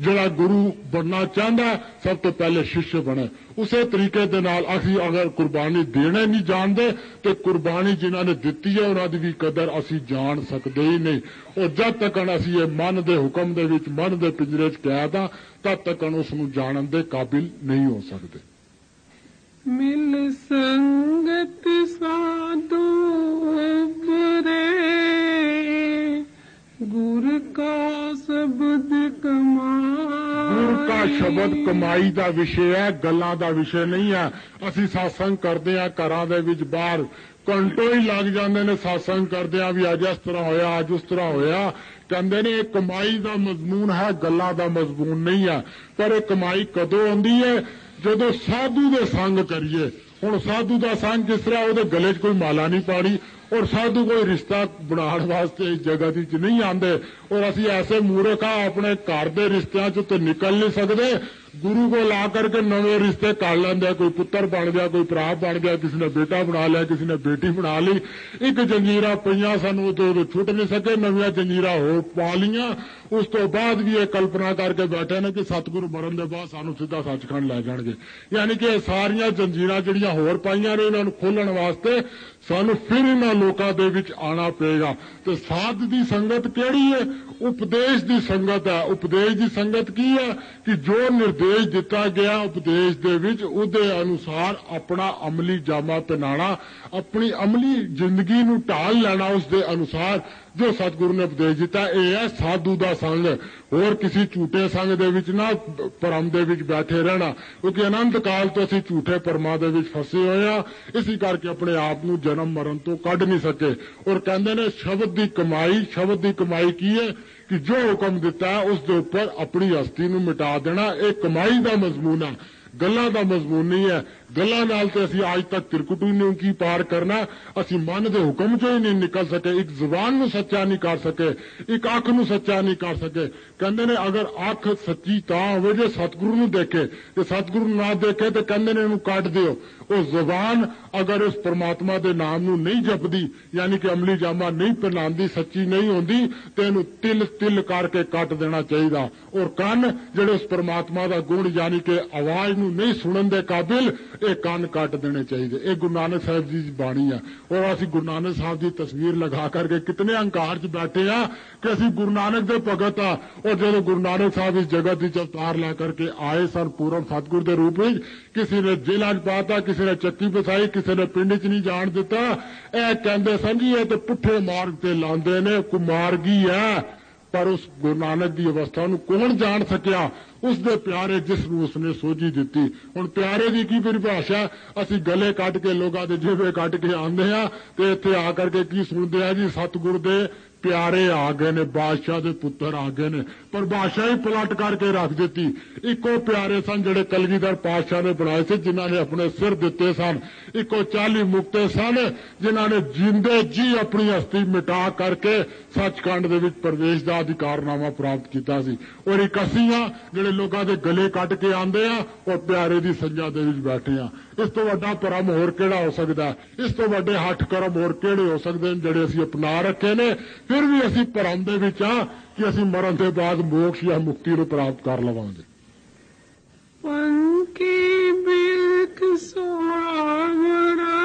ਜਿਹੜਾ ਗੁਰੂ ਬਣਨਾ ਚਾਹੁੰਦਾ ਸਭ ਤੋਂ ਪਹਿਲੇ ਸ਼ਿष्य ਬਣੇ। ਉਸੇ ਤਰੀਕੇ ਦੇ ਨਾਲ ਅਸੀਂ ਅਗਰ ਕੁਰਬਾਨੀ ਦੇਣਾ ਨਹੀਂ ਜਾਣਦੇ ਤੇ ਕੁਰਬਾਨੀ ਜਿਨ੍ਹਾਂ ਨੇ ਦਿੱਤੀ ਹੈ ਉਹਨਾਂ ਦੀ ਵੀ ਕਦਰ ਅਸੀਂ ਜਾਣ ਸਕਦੇ ਹੀ ਨਹੀਂ। ਔਰ ਜਦ ਤੱਕ ਅਸੀਂ ਇਹ ਮਨ ਦੇ ਹੁਕਮ ਦੇ ਵਿੱਚ ਮਨ ਦੇ ਪਿੰਜਰੇ 'ਚ ਕੈਦ ਹਾਂ ਤਦ ਤੱਕ ਉਸ ਨੂੰ ਜਾਣਨ ਦੇ ਕਾਬਿਲ ਨਹੀਂ ਹੋ ਸਕਦੇ। ਮਿਲ ਸੰਗਤ ਸਾਧੂ ਉਬਰੇ ਗੁਰ ਕਾ ਸ਼ਬਦ ਕਮਾਈ। ਗੁਰ ਕਾ ਸ਼ਬਦ ਕਮਾਈ ਦਾ ਵਿਸ਼ੇ ਹੈ, ਗੱਲਾਂ ਦਾ ਵਿਸ਼ੇ ਨਹੀਂ ਹੈ। ਅਸੀਂ satsang ਕਰਦੇ ਹਾਂ ਘਰਾਂ ਦੇ ਵਿੱਚ ਬਾਹਰ ਘੰਟੋ ਹੀ ਲੱਗ ਜਾਂਦੇ ਨੇ satsang ਕਰਦੇ ਆ ਵੀ ਅੱਜ ਇਸ ਤਰ੍ਹਾਂ ਹੋਇਆ ਅੱਜ ਉਸ ਤਰ੍ਹਾਂ ਹੋਇਆ। ਕਹਿੰਦੇ ਨੇ ਇਹ ਕਮਾਈ ਦਾ ਮਜ਼ਮੂਨ ਹੈ, ਗੱਲਾਂ ਦਾ ਮਜ਼ਮੂਨ ਨਹੀਂ ਹੈ। ਪਰ ਇਹ ਕਮਾਈ ਕਦੋਂ ਆਉਂਦੀ ਹੈ? ਜਦੋਂ ਸਾਧੂ ਦੇ ਸੰਗ ਕਰੀਏ। ਹੁਣ ਸਾਧੂ ਦਾ ਸੰਗ ਕਿਸ ਤਰ੍ਹਾਂ? ਉਹਦੇ ਗਲੇ 'ਚ ਕੋਈ ਮਾਲਾ ਨਹੀਂ ਪਾੜੀ ਔਰ ਸਾਧੂ ਕੋਈ ਰਿਸ਼ਤਾ ਬਣਾਉਣ ਵਾਸਤੇ ਇਸ ਜਗ੍ਹਾ ਦੀ 'ਚ ਨਹੀਂ ਆਉਂਦੇ। ਔਰ ਅਸੀਂ ਐਸੇ ਮੂਰਖ ਹਾਂ ਆਪਣੇ ਘਰ ਦੇ ਰਿਸ਼ਤਿਆਂ 'ਚੋਂ ਤੇ ਨਿਕਲ ਨਹੀਂ ਸਕਦੇ। ਗੁਰੂ ਕੋਲ ਆ ਕਰਕੇ ਨਵੇਂ ਰਿਸ਼ਤੇ ਕਰ ਲੈਂਦੇ, ਕੋਈ ਪੁੱਤਰ ਬਣ ਗਿਆ, ਕੋਈ ਭਰਾ ਬਣ ਗਿਆ, ਕਿਸੇ ਨੇ ਬੇਟਾ ਬਣਾ ਲਿਆ, ਕਿਸੇ ਨੇ ਬੇਟੀ ਬਣਾ ਲਈ। ਇੱਕ ਜੰਜੀਰਾਂ ਪਈਆਂ ਸਾਨੂੰ ਉਦੋਂ ਛੁੱਟ ਨਹੀਂ ਸਕੇ, ਨਵੀਆਂ ਜੰਜੀਰਾਂ ਹੋਰ ਪਾ ਲਈਆਂ। ਉਸ ਤੋਂ ਬਾਅਦ ਵੀ ਇਹ ਕਲਪਨਾ ਕਰਕੇ ਬੈਠੇ ਨੇ ਕਿ ਸਤਿਗੁਰੂ ਮਰਨ ਦੇ ਬਾਅਦ ਸਾਨੂੰ ਸਿੱਧਾ ਸੱਚਖੰਡ ਲੈ ਜਾਣਗੇ। ਯਾਨੀ ਕਿ ਇਹ ਸਾਰੀਆਂ ਜੰਜੀਰਾਂ ਜਿਹੜੀਆਂ ਹੋਰ ਪਾਈਆਂ ਨੇ ਇਹਨਾਂ ਨੂੰ ਖੋਲਣ ਵਾਸਤੇ ਸਾਨੂੰ ਫਿਰ ਇਹਨਾਂ ਲੋਕਾਂ ਦੇ ਵਿੱਚ ਆਉਣਾ ਪਏਗਾ। ਤੇ ਸਾਧ ਦੀ ਸੰਗਤ ਕਿਹੜੀ ਹੈ? ਉਪਦੇਸ਼ ਦੀ ਸੰਗਤ ਹੈ। ਉਪਦੇਸ਼ ਦੀ ਸੰਗਤ ਕੀ ਹੈ ਕਿ ਜੋ ਨਿਰਦੇਸ਼ ਦਿੱਤਾ ਗਿਆ ਉਪਦੇਸ਼ ਦੇ ਵਿੱਚ ਉਹਦੇ ਅਨੁਸਾਰ ਆਪਣਾ ਅਮਲੀ ਜਾਮਾ ਪਹਿਨਾਣਾ, ਆਪਣੀ ਅਮਲੀ ਜ਼ਿੰਦਗੀ ਨੂੰ ਢਾਲ ਲੈਣਾ ਉਸ ਦੇ ਅਨੁਸਾਰ ਜੋ ਸਤਿਗੁਰੂ ਨੇ ਉਪਦੇਸ਼ ਦਿੱਤਾ। ਇਹ ਹੈ ਸਾਧੂ ਦਾ ਸੰਗ। ਹੋਰ ਕਿਸੇ ਝੂਠੇ ਸੰਗ ਦੇ ਵਿੱਚ ਨਾ ਭਰਮ ਦੇ ਵਿੱਚ ਬੈਠੇ ਰਹਿਣਾ, ਕਿਉਂਕਿ ਅਨੰਤ ਕਾਲ ਤੋਂ ਅਸੀਂ ਝੂਠੇ ਭਰਮਾਂ ਦੇ ਵਿੱਚ ਫਸੇ ਹੋਏ ਹਾਂ। ਇਸੇ ਕਰਕੇ ਆਪਣੇ ਆਪ ਨੂੰ ਜਨਮ ਮਰਨ ਤੋਂ ਕੱਢ ਨਹੀਂ ਸਕੇ। ਔਰ ਕਹਿੰਦੇ ਨੇ ਸ਼ਬਦ ਦੀ ਕਮਾਈ। ਸ਼ਬਦ ਦੀ ਕਮਾਈ ਕੀ ਹੈ ਕਿ ਜੋ ਹੁਕਮ ਦਿੱਤਾ ਹੈ ਉਸ ਦੇ ਉੱਪਰ ਆਪਣੀ ਹਸਤੀ ਨੂੰ ਮਿਟਾ ਦੇਣਾ। ਇਹ ਕਮਾਈ ਦਾ ਮਜ਼ਮੂਨ ਹੈ, ਗੱਲਾਂ ਦਾ ਮਜ਼ਮੂਨ ਨਹੀਂ ਹੈ। ਗੱਲਾਂ ਨਾਲ ਤੇ ਅਸੀਂ ਅੱਜ ਤੱਕ ਤਿਰਕੁਟੀ ਨੂੰ ਕੀ ਪਾਰ ਕਰਨਾ। ਅਸੀਂ ਮਨ ਦੇ ਹੁਕਮ ਚੋਂ ਹੀ ਨਹੀਂ ਨਿਕਲ ਸਕੇ। ਇੱਕ ਜ਼ੁਬਾਨ ਨੂੰ ਸੱਚਾ ਨਹੀਂ ਕਰ ਸਕੇ, ਇੱਕ ਅੱਖ ਨੂੰ ਸੱਚਾ ਨਹੀਂ ਕਰ ਸਕੇ। ਕਹਿੰਦੇ ਨੇ ਅਗਰ ਅੱਖ ਸੱਚੀ ਤਾਂ ਹੋਵੇ ਜੇ ਸਤਿਗੁਰੂ ਨੂੰ ਦੇਖੇ, ਜੇ ਸਤਿਗੁਰੂ ਨੂੰ ਨਾ ਦੇਖੇ ਤੇ ਕਹਿੰਦੇ ਨੇ ਇਹਨੂੰ ਕੱਟ ਦਿਓ। ਉਹ ਜ਼ੁਬਾਨ ਅਗਰ ਉਸ ਪਰਮਾਤਮਾ ਦੇ ਨਾਮ ਨੂੰ ਨਹੀਂ ਜਪਦੀ ਯਾਨੀ ਕਿ ਅਮਲੀ ਜਾਮਾ ਨਹੀਂ ਪਹਿਨਾਉਂਦੀ, ਸੱਚੀ ਨਹੀਂ ਹੁੰਦੀ ਤੇ ਇਹਨੂੰ ਤਿਲ ਤਿਲ ਕਰਕੇ ਕੱਟ ਦੇਣਾ ਚਾਹੀਦਾ। ਔਰ ਕੰਨ ਜਿਹੜੇ ਉਸ ਪਰਮਾਤਮਾ ਦਾ ਗੁਣ ਯਾਨੀ ਕਿ ਆਵਾਜ਼ ਨੂੰ ਨਹੀਂ ਸੁਣਨ ਦੇ ਕਾਬਿਲ, ਇਹ ਕੰਨ ਕੱਟ ਦੇਣੇ ਚਾਹੀਦੇ। ਇਹ ਗੁਰੂ ਨਾਨਕ ਸਾਹਿਬ ਜੀ ਦੀ ਬਾਣੀ ਹੈ। ਔਰ ਅਸੀਂ ਗੁਰੂ ਨਾਨਕ ਸਾਹਿਬ ਦੀ ਤਸਵੀਰ ਲਗਾ ਕਰਕੇ ਕਿਤਨੇ ਹੰਕਾਰ 'ਚ ਬੈਠੇ ਆ ਕਿ ਅਸੀਂ ਗੁਰੂ ਨਾਨਕ ਦੇ ਭਗਤ ਆ। ਔਰ ਜਦੋਂ ਗੁਰੂ ਨਾਨਕ ਸਾਹਿਬ ਇਸ ਜਗਤ ਵਿੱਚ ਅਵਤਾਰ ਲੈ ਕਰਕੇ ਆਏ ਸਨ ਪੂਰਨ ਸਤਿਗੁਰ ਦੇ ਰੂਪ ਵਿੱਚ, ਕਿਸੇ ਨੇ ਜੇਲ੍ਹਾਂ 'ਚ ਪਾਤਾ, ਕਿਸੇ ਨੇ ਚੱਕੀ ਵਸਾਈ, ਕਿਸੇ ਨੇ ਪਿੰਡ 'ਚ ਨਹੀਂ ਜਾਣ ਦਿੱਤਾ। ਇਹ ਕਹਿੰਦੇ ਸਨ ਜੀ ਇਹ ਤੇ ਪੁੱਠੇ ਮਾਰਗ ਤੇ ਲਾਉਂਦੇ ਨੇ, ਕੁਮਾਰਗੀ ਹੈ। ਪਰ ਉਸ ਗੁਰੂ ਨਾਨਕ ਦੀ ਅਵਸਥਾ ਨੂੰ ਕੌਣ ਜਾਣ ਸਕਿਆ? ਉਸ ਦੇ ਪਿਆਰੇ ਜਿਸ ਨੂੰ ਉਸਨੇ ਸੋਝੀ ਦਿੱਤੀ। ਹੁਣ ਪਿਆਰੇ ਦੀ ਕੀ ਪਰਿਭਾਸ਼ਾ? ਅਸੀਂ ਗਲੇ ਕੱਢ ਕੇ ਲੋਕਾਂ ਦੇ ਜੇਬੇ ਕੱਢ ਕੇ ਆਉਂਦੇ ਆ ਤੇ ਇੱਥੇ ਆ ਕਰਕੇ ਕੀ ਸੁਣਦੇ ਆ ਜੀ? ਸਤਿਗੁਰ ਦੇ ਪਿਆਰੇ ਆ ਗਏ ਨੇ, ਬਾਦਸ਼ਾਹ ਦੇ ਪੁੱਤਰ ਆ ਗਏ ਨੇ। ਪਰ ਬਾਦਸ਼ਾਹ ਹੀ ਪਲਟ ਕਰਕੇ ਰੱਖ ਦਿੱਤੀ। ਇੱਕੋ ਪਿਆਰੇ ਸਨ ਜਿਹੜੇ ਕਲਗੀਧਰ ਪਾਤਸ਼ਾਹ ਨੇ ਬਣਾਏ ਸੀ, ਜਿਨ੍ਹਾਂ ਨੇ ਆਪਣੇ ਸਿਰ ਦਿੱਤੇ ਸਨ। ਇੱਕੋ 40 ਮੁਕਤੇ ਸਨ ਜਿਨ੍ਹਾਂ ਨੇ ਜਿੰਦੇ ਜੀ ਆਪਣੀ ਹਸਤੀ ਮਿਟਾ ਕਰਕੇ ਸੱਚਖੰਡ ਦੇ ਵਿੱਚ ਪ੍ਰਵੇਸ਼ ਦਾ ਅਧਿਕਾਰਨਾਮਾ ਪ੍ਰਾਪਤ ਕੀਤਾ ਸੀ। ਔਰ ਇੱਕ ਅਸੀਂ ਹਾਂ ਜਿਹੜੇ ਲੋਕਾਂ ਦੇ ਗਲੇ ਕੱਟ ਕੇ ਆਉਂਦੇ ਆ ਔਰ ਪਿਆਰੇ ਦੀ ਸੰਜਾ ਦੇ ਵਿੱਚ ਬੈਠੇ ਆ। ਇਸ ਤੋਂ ਵੱਡਾ ਭਰਮ ਹੋਰ ਕਿਹੜਾ ਹੋ ਸਕਦਾ? ਇਸ ਤੋਂ ਵੱਡੇ ਹੱਠ ਕਰਮ ਹੋਰ ਕਿਹੜੇ ਹੋ ਸਕਦੇ ਨੇ ਜਿਹੜੇ ਅਸੀਂ ਅਪਣਾ ਰੱਖੇ ਨੇ? ਫਿਰ ਵੀ ਅਸੀਂ ਭਰਮ ਦੇ ਵਿੱਚ ਆ ਕਿ ਅਸੀਂ ਮਰਨ ਦੇ ਬਾਅਦ ਮੋਕਸ਼ ਜਾਂ ਮੁਕਤੀ ਨੂੰ ਪ੍ਰਾਪਤ ਕਰ ਲਵਾਂਗੇ। ਪੰਖੀ ਬਿਲਕ ਸੁਹਾਵਣਾ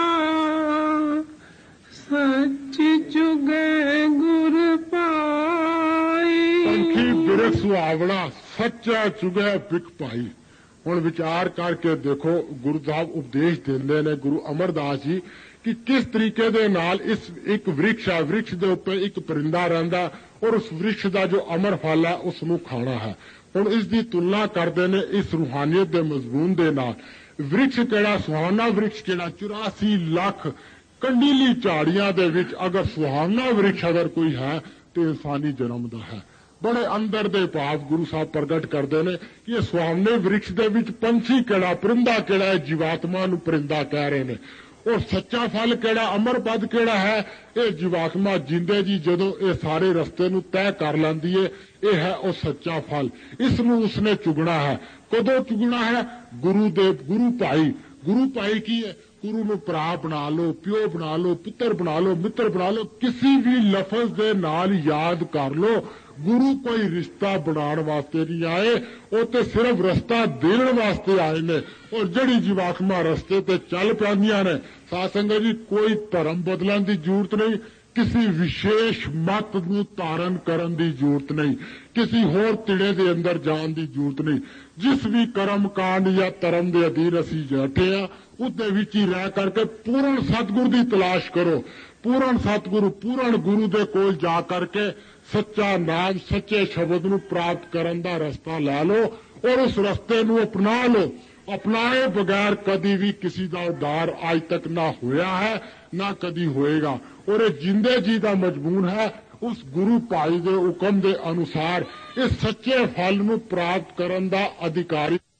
ਸੱਚ ਜੁਗੇ ਗੁਰ ਪਾਈ। ਪੰਖੀ ਬਿਲਕ ਸੁਹਾਵਣਾ ਸੱਚਾ ਜੁਗੇ ਬਿਕ ਪਾਈ। ਹੁਣ ਵਿਚਾਰ ਕਰਕੇ ਦੇਖੋ, ਗੁਰੂ ਸਾਹਿਬ ਉਪਦੇਸ਼ ਦਿੰਦੇ ਨੇ ਗੁਰੂ ਅਮਰਦਾਸ ਜੀ ਕਿ ਕਿਸ ਤਰੀਕੇ ਦੇ ਨਾਲ ਇਸ ਇੱਕ ਵ੍ਰਿਕਸ਼ ਹੈ, ਵ੍ਰਿਕਸ਼ ਦੇ ਉੱਤੇ ਇੱਕ ਪਰਿੰਦਾ ਰਹਿੰਦਾ ਔਰ ਉਸ ਵ੍ਰਿਕਸ਼ ਦਾ ਜੋ ਅਮਰ ਫਲ ਹੈ ਉਸ ਨੂੰ ਖਾਣਾ ਹੈ। ਹੁਣ ਇਸ ਦੀ ਤੁਲਨਾ ਕਰਦੇ ਨੇ ਇਸ ਰੂਹਾਨੀਅਤ ਦੇ ਮਜ਼ਮੂਨ ਦੇ ਨਾਲ। ਵ੍ਰਿਕਸ਼ ਕਿਹੜਾ ਸੁਹਾਵਣਾ, ਵ੍ਰਿਕਸ਼ ਕਿਹੜਾ? 84 ਲੱਖ ਕੰਡੀਲੀ ਝਾੜੀਆਂ ਦੇ ਵਿੱਚ ਅਗਰ ਸੁਹਾਵਣਾ ਵ੍ਰਿਕਸ਼ ਅਗਰ ਕੋਈ ਹੈ ਤੇ ਇਨਸਾਨੀ ਜਨਮ ਦਾ ਹੈ। ਬੜੇ ਅੰਦਰ ਦੇ ਭਾਵ ਗੁਰੂ ਸਾਹਿਬ ਪ੍ਰਗਟ ਕਰਦੇ ਨੇ ਕਿ ਇਹ ਸੁਹਾਵਣੇ ਵ੍ਰਿਕਸ਼ ਦੇ ਵਿੱਚ ਪੰਛੀ ਕਿਹੜਾ, ਪਰਿੰਦਾ ਕਿਹੜਾ ਹੈ? ਜੀਵਾਤਮਾ ਨੂੰ ਪਰਿੰਦਾ ਕਹਿ ਰਹੇ ਨੇ। ਔਰ ਸੱਚਾ ਫਲ ਕਿਹੜਾ, ਅਮਰ ਪਦ ਕਿਹੜਾ ਹੈ? ਇਹ ਜੀਵਾਤਮਾ ਜਿੰਦੇ ਜੀ ਜਦੋਂ ਇਹ ਸਾਰੇ ਰਸਤੇ ਨੂੰ ਤੈਅ ਕਰ ਲੈਂਦੀ ਏ, ਇਹ ਹੈ ਉਹ ਸੱਚਾ ਫਲ। ਇਸ ਨੂੰ ਉਸਨੇ ਚੁਗਣਾ ਹੈ। ਕਦੋਂ ਚੁਗਣਾ ਹੈ? ਗੁਰੂ ਭਾਈ। ਗੁਰੂ ਭਾਈ ਕੀ ਹੈ? ਗੁਰੂ ਨੂੰ ਭਰਾ ਬਣਾ ਲਓ, ਪਿਓ ਬਣਾ ਲਓ, ਪੁੱਤਰ ਬਣਾ ਲਓ, ਮਿੱਤਰ ਬਣਾ ਲਓ, ਕਿਸੇ ਵੀ ਲਫ਼ਜ਼ ਦੇ ਨਾਲ ਯਾਦ ਕਰ ਲਓ। गुरु कोई रिश्ता बनाने वास्ते नहीं आए, वो तो सिर्फ रस्ता देने वास्ते आए ने। और जड़ी जीवात्मा रस्ते ते चल पैंदियां ने, साध संगत जी कोई धर्म बदलने की जरूरत नहीं, किसी विशेष मत नूं धारण करन दी जरूरत नहीं, किसी होर तिड़े दे अंदर जान दी जरूरत नहीं। जिस भी कर्म कांड या धर्म दे अधीन असीं बैठे आ, उसदे विच ही रह करके पूर्ण सतगुरु दी तलाश करो। पूर्ण सतगुरु, पूर्ण गुरु दे कोल जा करके सच्चा नाम, सच्चे शब्द नूं प्राप्त करन दा रस्ता लै लो और उस रस्ते नूं अपना लो। अपनाए बगैर कदी भी किसी का उद्धार आज तक ना होया है, ना कदी होएगा। और ये जिंदे जी का मजमून है, उस गुरु भाई के हुक्म के अनुसार इस सच्चे फल नूं प्राप्त करन दा अधिकारी